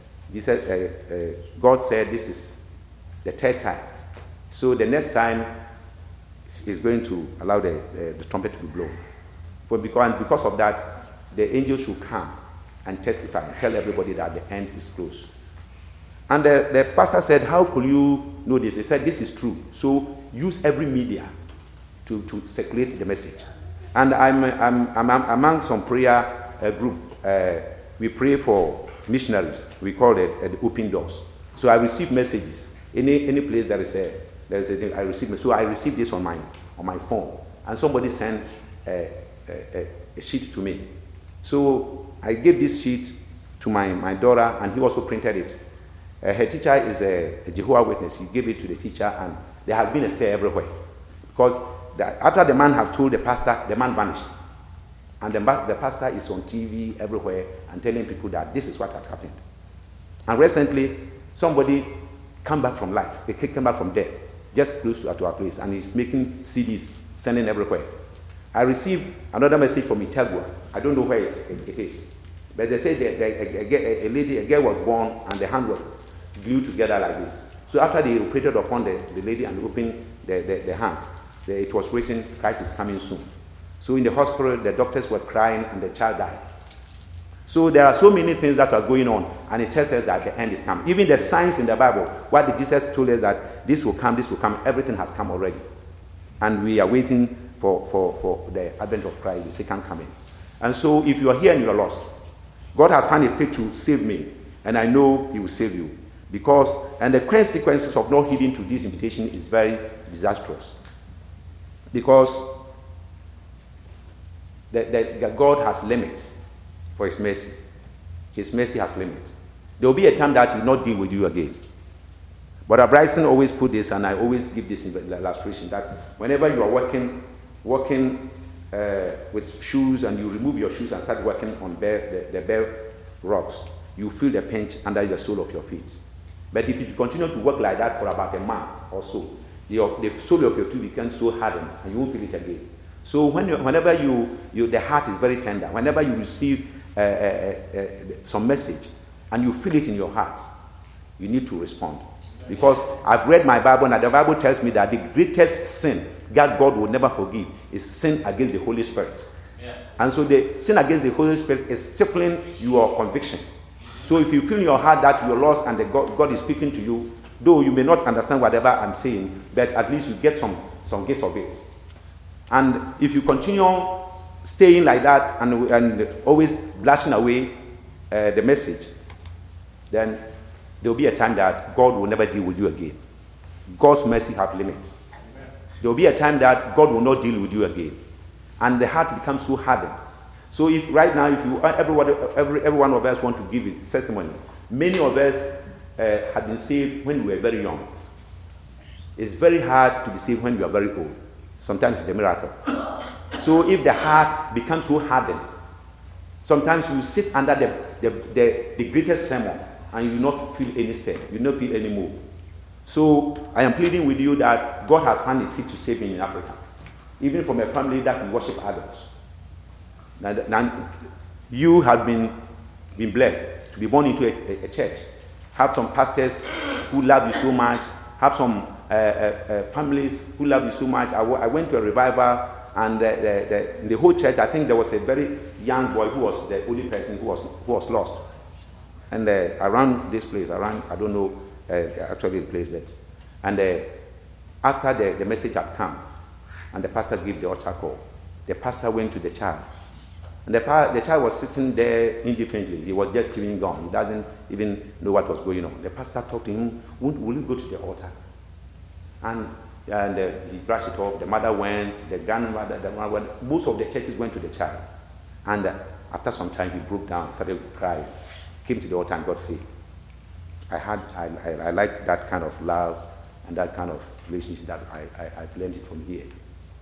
God said, this is the third time. So the next time he's going to allow the trumpet to be blown. Because of that, the angels should come and testify and tell everybody that the end is close. And the pastor said, how could you know this? He said, this is true. So use every media to circulate the message. And I'm among some prayer group. We pray for missionaries. We call it the open doors. So I receive messages. Any place there is a thing, I receive. So I receive this on my phone, and somebody sent a sheet to me. So I gave this sheet to my daughter, and he also printed it. Her teacher is a Jehovah's Witness. He gave it to the teacher, and there has been a stir everywhere, because after the man have told the pastor, the man vanished, and the pastor is on TV everywhere and telling people that this is what had happened. And recently, somebody came back from life. They came back from death, just close to our place, and he's making CDs, sending everywhere. I received another message from Itagua. I don't know where it is, but they say a girl was born and the hand was glued together like this. So after they operated upon the lady and opened the hands, it was written, Christ is coming soon. So in the hospital, the doctors were crying and the child died. So there are so many things that are going on, and it tells us that the end is coming. Even the signs in the Bible, what Jesus told us that this will come, everything has come already. And we are waiting for the advent of Christ, the second coming. And so if you are here and you are lost, God has found it fit to save me, and I know he will save you. And the consequences of not heeding to this invitation is very disastrous. Because God has limits for his mercy. His mercy has limits. There will be a time that he will not deal with you again. But Bryson always put this, and I always give this illustration, that whenever you are walking with shoes and you remove your shoes and start walking on the bare rocks, you feel the pinch under the sole of your feet. But if you continue to work like that for about a month or so, the sole of your feet becomes so hardened and you won't feel it again. So whenever the heart is very tender, whenever you receive some message and you feel it in your heart, you need to respond. Because I've read my Bible, and the Bible tells me that the greatest sin that God will never forgive is sin against the Holy Spirit. Yeah. And so the sin against the Holy Spirit is stifling your conviction. So if you feel in your heart that you're lost and God is speaking to you, though you may not understand whatever I'm saying, but at least you get some gist of it. And if you continue staying like that and always blushing away the message, then there will be a time that God will never deal with you again. God's mercy has limits. There will be a time that God will not deal with you again. And the heart becomes so hardened. So if right now, if you every one of us want to give his testimony, many of us have been saved when we were very young. It's very hard to be saved when you are very old. Sometimes it's a miracle. So if the heart becomes so hardened, sometimes you sit under the greatest sermon and you do not feel any step, you do not feel any move. So I am pleading with you that God has found it fit to save me in Africa, even from a family that we worship idols. Now you have been blessed to be born into a church, have some pastors who love you so much, have some families who love you so much. I went to a revival, and in the whole church, I think there was a very young boy who was the only person who was lost. And around this place, I don't know actually the place, but after the message had come, and the pastor gave the altar call, the pastor went to the child, and the child was sitting there indifferently. He was just chewing gum. He doesn't even know what was going on. The pastor talked to him, will you go to the altar? And he brushed it off. The mother went, the grandmother, went. Most of the churches went to the child. And after some time, he broke down, started crying, came to the altar and got saved. I like that kind of love and that kind of relationship that I've learned it from here.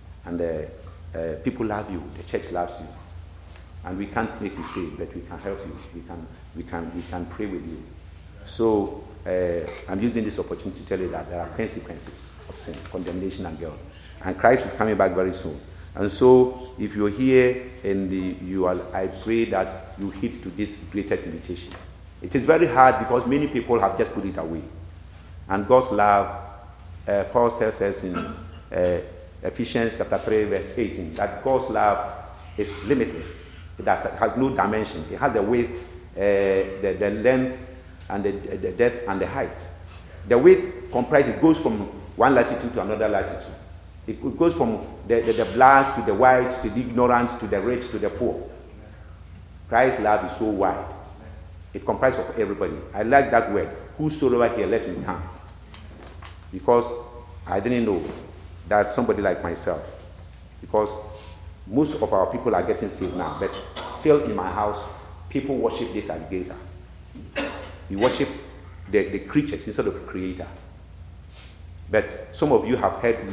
And people love you. The church loves you. And we can't make you saved, but we can help you. We can pray with you. So I'm using this opportunity to tell you that there are consequences of sin, condemnation, and guilt. And Christ is coming back very soon. And so, if you're here and I pray that you heed to this greatest invitation. It is very hard because many people have just put it away. And God's love, Paul tells us in Ephesians chapter 3, verse 18, that God's love is limitless. It has no dimension. It has the width, the length, and the depth and the height. The width comprises, it goes from one latitude to another latitude. It goes from the blacks to the whites, to the ignorant, to the rich, to the poor. Christ's love is so wide. It comprises of everybody. I like that word. Whosoever here, let him come. Because I didn't know that somebody like myself, because most of our people are getting saved now, but still in my house, people worship this alligator. We worship the creatures instead of the creator. But some of you have heard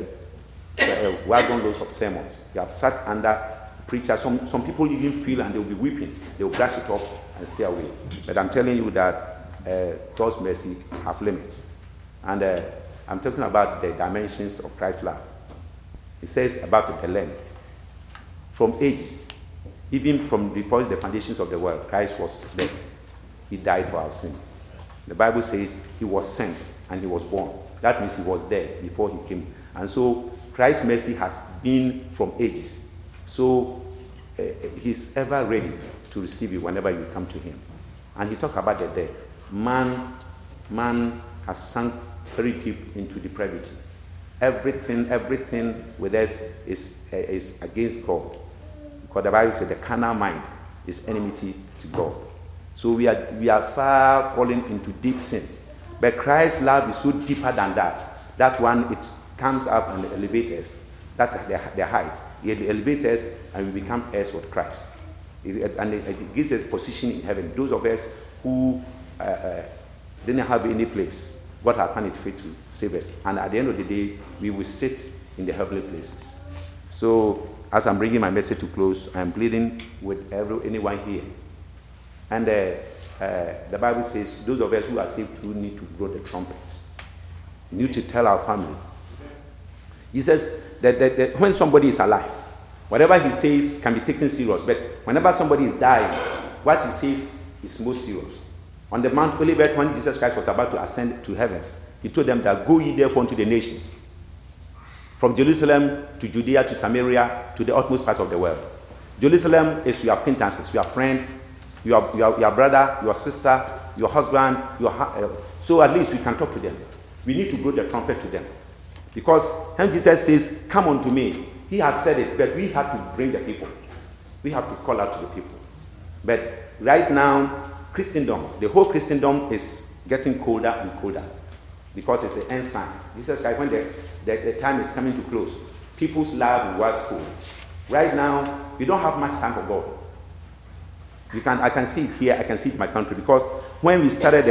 wagon loads of sermons. You have sat under preachers. Some people even feel and they'll be weeping. They'll brush it off and stay away. But I'm telling you that God's mercy have limits. And I'm talking about the dimensions of Christ's love. It says about the length. From ages, even from before the foundations of the world, Christ was there. He died for our sins. The Bible says he was sent and he was born. That means he was there before he came. And so Christ's mercy has been from ages. So he's ever ready to receive you whenever you come to him. And he talked about the dead. Man has sunk very deep into depravity. Everything with us is against God. Because the Bible says the carnal mind is enmity to God. So we are far falling into deep sin. But Christ's love is so deeper than that. That one, it comes up and elevates us. That's the height. It elevates us and we become heirs with Christ. It gives us a position in heaven. Those of us who didn't have any place, God has found it fit to save us. And at the end of the day, we will sit in the heavenly places. So, as I'm bringing my message to close, I'm pleading with anyone here. And the Bible says those of us who are saved too need to blow the trumpet. We need to tell our family. He says that when somebody is alive, whatever he says can be taken serious. But whenever somebody is dying, what he says is most serious. On the Mount Olivet, when Jesus Christ was about to ascend to heavens, he told them that go ye therefore unto the nations, from Jerusalem to Judea to Samaria to the utmost parts of the world. Jerusalem is your acquaintances, your friend, your brother, your sister, your husband, so at least we can talk to them. We need to blow the trumpet to them. Because when Jesus says, come unto me, he has said it, but we have to bring the people. We have to call out to the people. But right now, Christendom, the whole Christendom is getting colder and colder because it's the end sign. Jesus Christ, when the time is coming to close, people's love was cold. Right now, we don't have much time for God. I can see it here, I can see it in my country, because when we started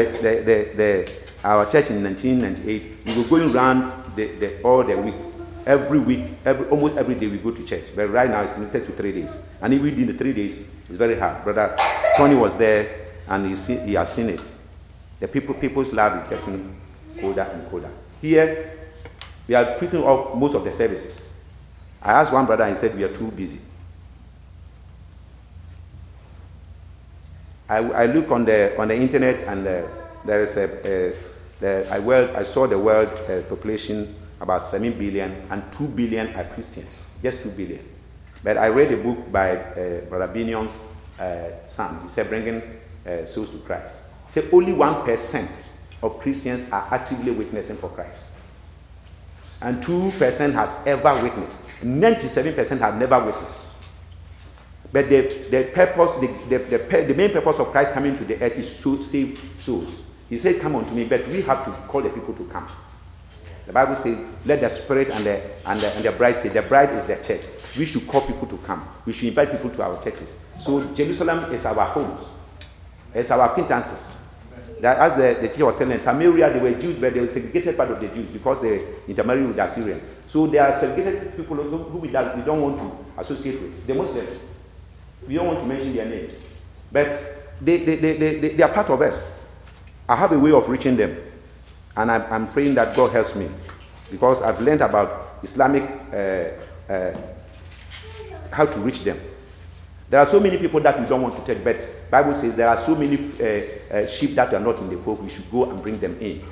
our church in 1998, we were going around all the week. Every week, almost every day we go to church. But right now it's limited to 3 days. And if we did the 3 days, it's very hard. Brother Tony was there and he has seen it. The people's love is getting colder and colder. Here, we are putting up most of the services. I asked one brother and he said we are too busy. I look on the internet and there is I saw the world population about 7 billion and 2 billion are Christians, just 2 billion. But I read a book by Brother Binion's son. He said bringing souls to Christ. He said only 1% of Christians are actively witnessing for Christ. And 2% has ever witnessed. 97% have never witnessed. But the purpose, the main purpose of Christ coming to the earth is to save souls. He said, come unto me, but we have to call the people to come. The Bible says, let the Spirit and the bride say, the bride is the church. We should call people to come. We should invite people to our churches. So Jerusalem is our homes. It's our acquaintances. That, as the teacher was telling, Samaria, they were Jews, but they were segregated part of the Jews because they intermarried with the Assyrians. So they are segregated people who we don't want to associate with. The Muslims. We don't want to mention their names. But they are part of us. I have a way of reaching them. And I'm praying that God helps me. Because I've learned about Islamic, how to reach them. There are so many people that we don't want to take, but the Bible says there are so many sheep that are not in the fold. We should go and bring them in.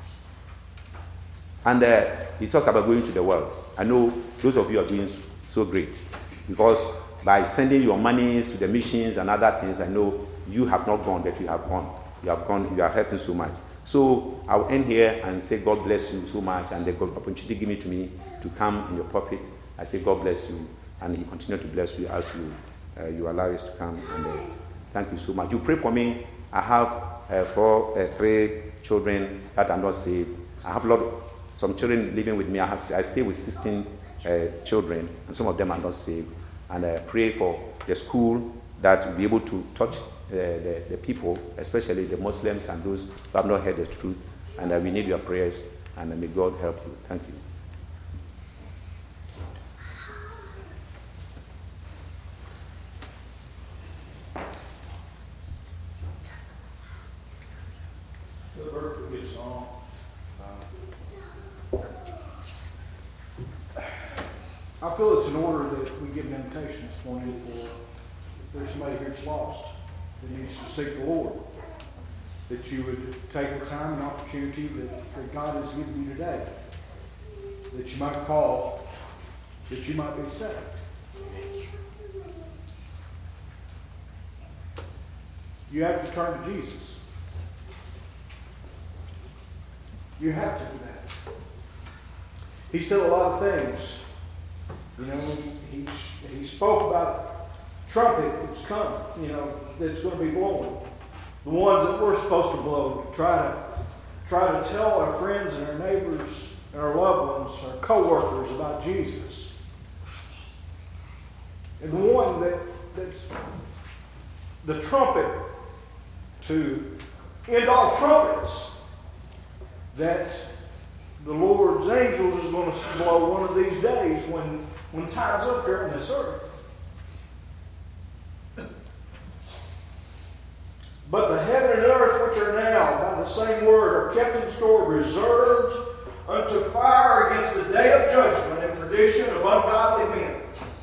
And he talks about going to the world. I know those of you are doing so great. Because by sending your monies to the missions and other things, I know you have not gone, but you have gone. You have gone, you are helping so much. So I'll end here and say God bless you so much, and the opportunity given to me to come in your pulpit. I say God bless you, and He continue to bless you as you allow us to come. And thank you so much. You pray for me. I have 3 children that are not saved. I have some children living with me. I stay with 16 children, and some of them are not saved. And I pray for the school that will be able to touch the people, especially the Muslims and those who have not heard the truth. And we need your prayers, and may God help you. Thank you. I feel it's in order that we give an invitation this morning for if there's somebody here that's lost that needs to seek the Lord, that you would take the time and opportunity that God has given you today, that you might call, that you might be saved. You have to turn to Jesus. You have to do that. He said a lot of things. You know, he spoke about trumpet that's coming, you know, that's going to be blowing. The ones that we're supposed to blow. Try to tell our friends and our neighbors and our loved ones, our co-workers about Jesus. And the one that's the trumpet to end all trumpets, that the Lord's angels is going to blow one of these days when time's up here on this earth. But the heaven and earth which are now, by the same word, are kept in store, reserved unto fire against the day of judgment and perdition of ungodly men.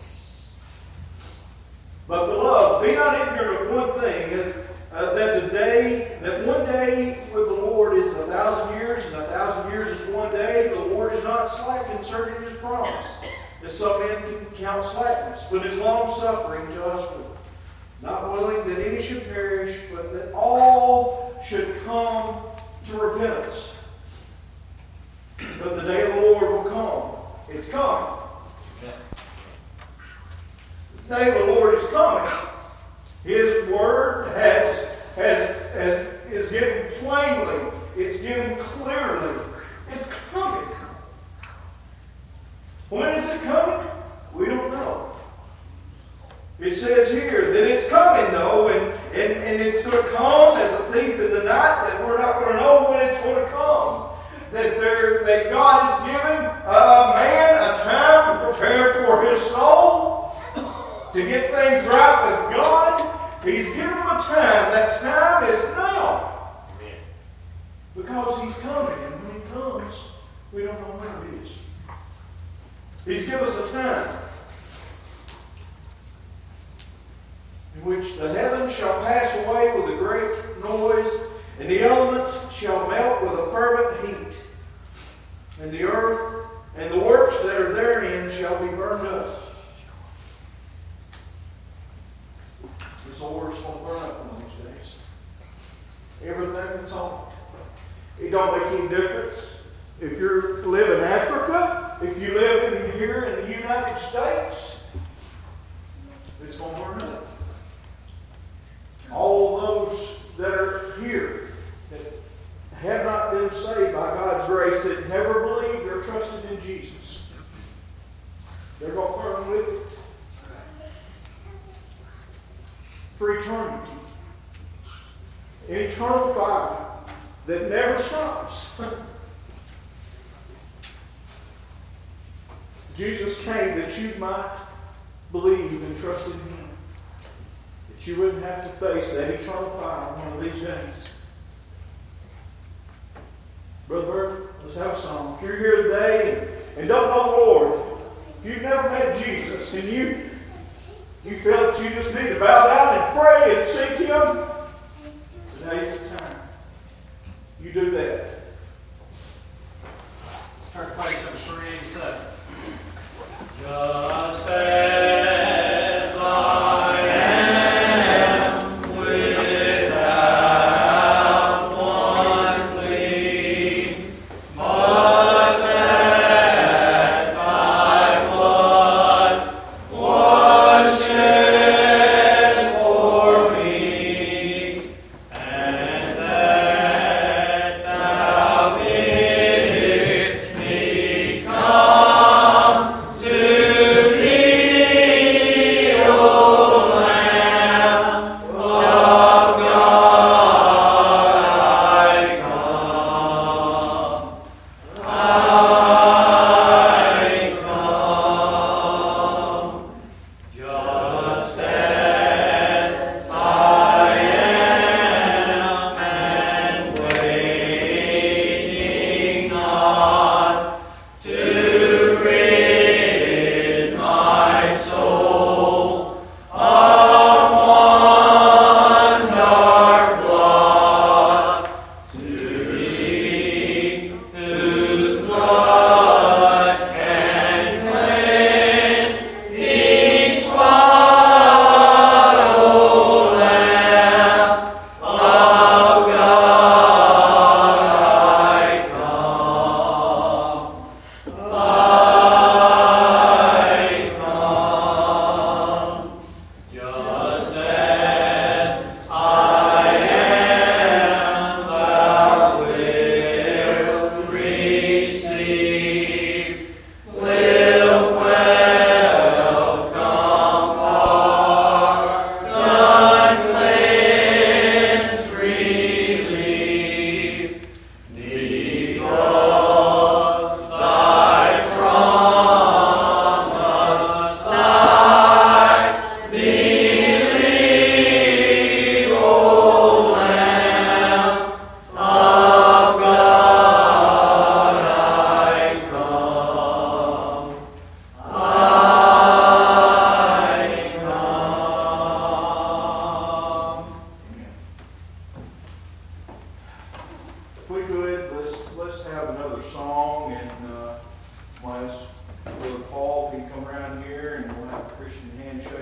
But beloved, be not ignorant of one thing, is that one day with the Lord is 1,000 years, and 1,000 years is one day. The Lord is not slack concerning his promise, as some men can count slackness, but is long-suffering to us, not willing that any should perish, but that all should come to repentance. But the day of the Lord will come. It's coming. The day of the Lord is coming. His word is given plainly. It's given clearly. It's coming. When is it coming? We don't know. It says here that it's coming, though, and it's going to come as a thief in the night, that we're not going to know when it's going to come. That God has given a man a time to prepare for his soul, to get things right with God. He's given him a time. That time is now. Because he's coming, and when he comes, we don't know when it is. He's given us a time in which the heavens shall pass away with a great noise, and the elements shall melt with a fervent heat, and the earth and the works that are therein shall be burned up. This whole earth's going to burn up one of these days. Everything that's on it. It don't make any difference if you live in Africa, if you live here in the United States, it's going to burn up. All those that are here that have not been saved by God's grace, that never believed or trusted in Jesus, they're going to burn with it for eternity. An eternal fire that never stops. Jesus came that you might believe and trust in Him. That you wouldn't have to face that eternal fire one of these days. Brother Bert, let's have a song. If you're here today and don't know the Lord, if you've never met Jesus and you feel that you just need to bow down and pray and seek Him, today's the time. You do that. Turn to page number 387. Just as I am without one plea, but that thy blood was shed for me, and that thou bidst me come to thee.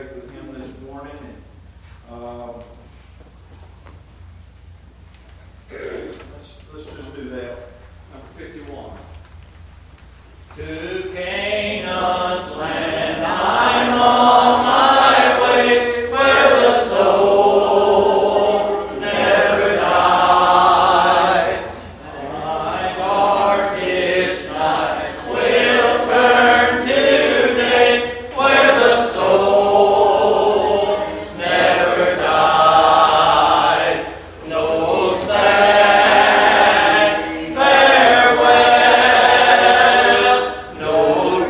participate with him this morning. And, let's just do that. Number 51. To Canaan's land I'm on my way, where the soul never dies. My darkest night will turn to day, where the soul never dies. No sad farewell, no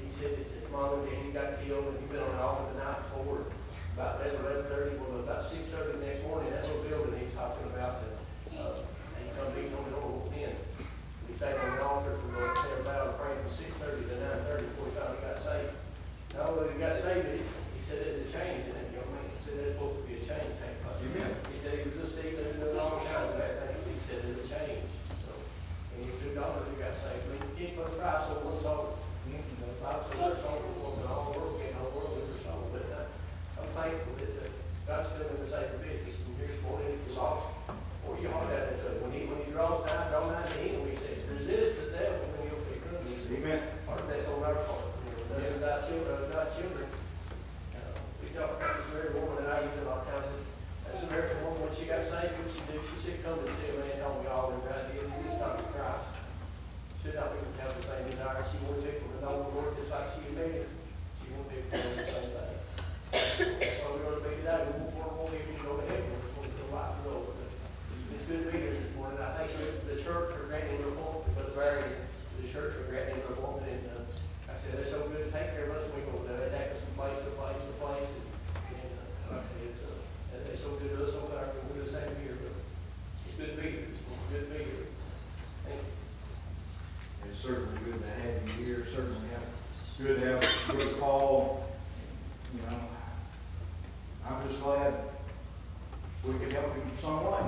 said that his mom and daddy got killed, and he'd been on the altar the night before, about 11:30, well, about 6:30 the next morning, that little building he's talking about, that he come beating on the door with men. He stayed on the altar for the prayer about praying from 6:30 to 9:30 before he finally got saved. Not only he got saved, he said there's a change in it, young man. He said there's supposed to be a change taking place. Amen. He said he was just Stephen and doing all kinds of bad things. He said there's a change. So, and he took all of it, got saved. But you can't put a price on one soul. The Bible says there's soul in all the world, can't all the world with their soul. But I'm thankful that God's still in the same business. And here's what it is lost. Pour your heart out into it. When he draws nigh, draw nigh to him. We say, resist the devil when he'll be coming. Amen. Part of that's on our part. That's about children. We talk about this Samaritan woman that I use a lot of times. That Samaritan woman, when she got saved, what she did, she said, come and see a man told me all in right here. He just talked to Christ. Should not be have the same desire. She wanted people to know the Lord just like she made it. She wanted people to know the same thing. That's why we're going to be today. We want more people to go to heaven. We want to life to go. It's good to be here this morning. I think the church are granting the appointment, but the church are granting the appointment. And I said, they're so good to take care of us. We go there. They take us from place to place to place. And like I said, they're so good to us over there. We're the same here. But it's good to be here. It's good to be here. Thank you. It's certainly good to have you here. Certainly good to have Brother Paul. You know, I'm just glad we could help him some way.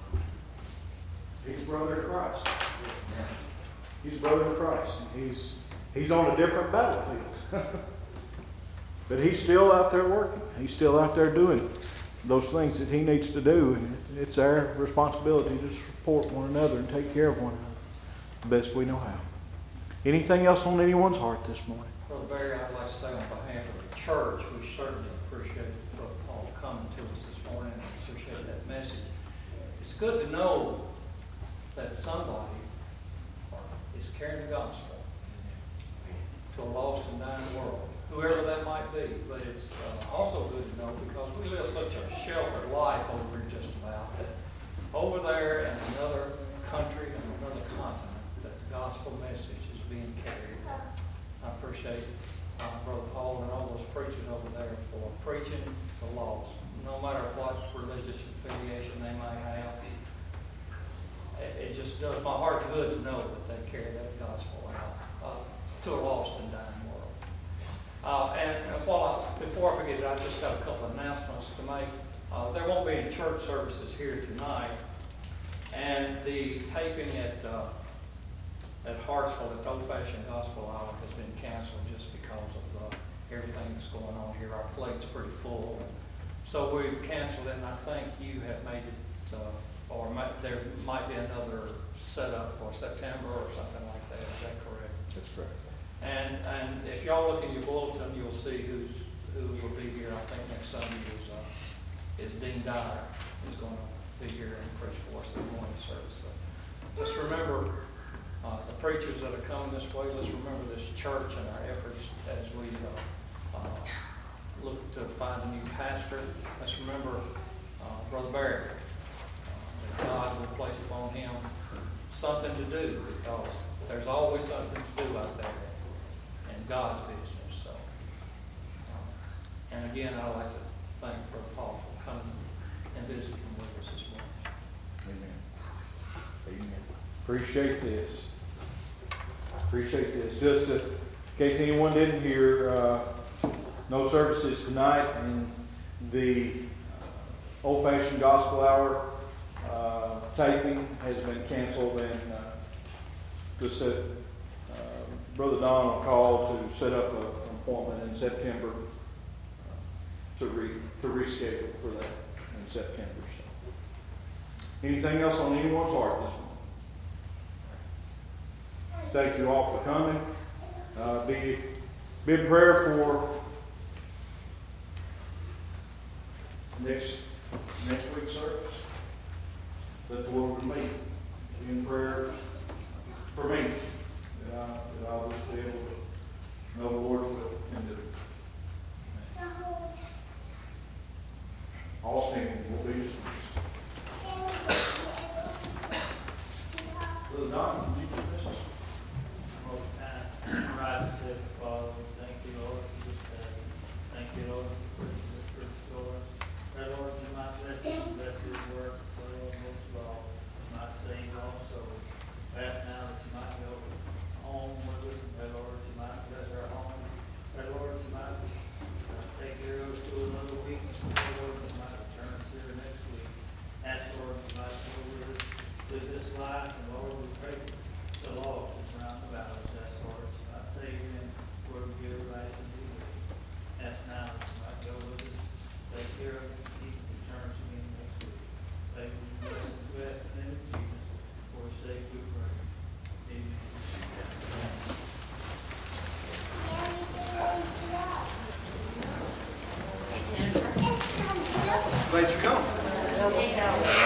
He's brother in Christ. He's brother in Christ. He's on a different battlefield. But he's still out there working. He's still out there doing those things that he needs to do. And it's our responsibility to support one another and take care of one another the best we know how. Anything else on anyone's heart this morning? Brother Barry, I'd like to say on behalf of the church, we certainly appreciate Brother Paul coming to us this morning and appreciate that message. It's good to know that somebody is carrying the gospel to a lost and dying world, whoever that might be. But it's also good to know because we live such a sheltered life over here just about that over there in another country and another continent that the gospel message is being carried. I appreciate Brother Paul and all those preachers over there for preaching the lost, no matter what religious affiliation they may have. It just does my heart good to know that they carry that gospel out to a lost and dying world. Before I forget it, I just have a couple of announcements to make. There won't be any church services here tonight, and the taping at Hartsville at the Old Fashioned Gospel Hour has been canceled just because of everything that's going on here. Our plate's pretty full, so we've canceled it, and I think you have made it. There might be another setup for September or something like that. Is that correct? That's correct. And if y'all look in your bulletin, you'll see who will be here. I think next Sunday is Dean Dyer is going to be here and preach for us in the morning service. So just remember the preachers that are coming this way. Let's remember this church and our efforts as we look to find a new pastor. Let's remember Brother Barry. God will place upon him something to do because there's always something to do out there in God's business. So, and again, I'd like to thank Brother Paul for coming and visiting with us this morning. Amen. Amen. Appreciate this. Just in case anyone didn't hear, no services tonight, and the Old Fashioned Gospel Hour taping has been canceled, and just said Brother Don will call to set up an appointment in September to reschedule for that in September. So, anything else on anyone's heart this morning? Thank you all for coming. Be in prayer for next week's service. That the Lord would lead. Be in prayer for me. That I'll just be able to know the Lord's will and do. All standing will be dismissed. Brother Don, can you dismiss us? Right to glad you come.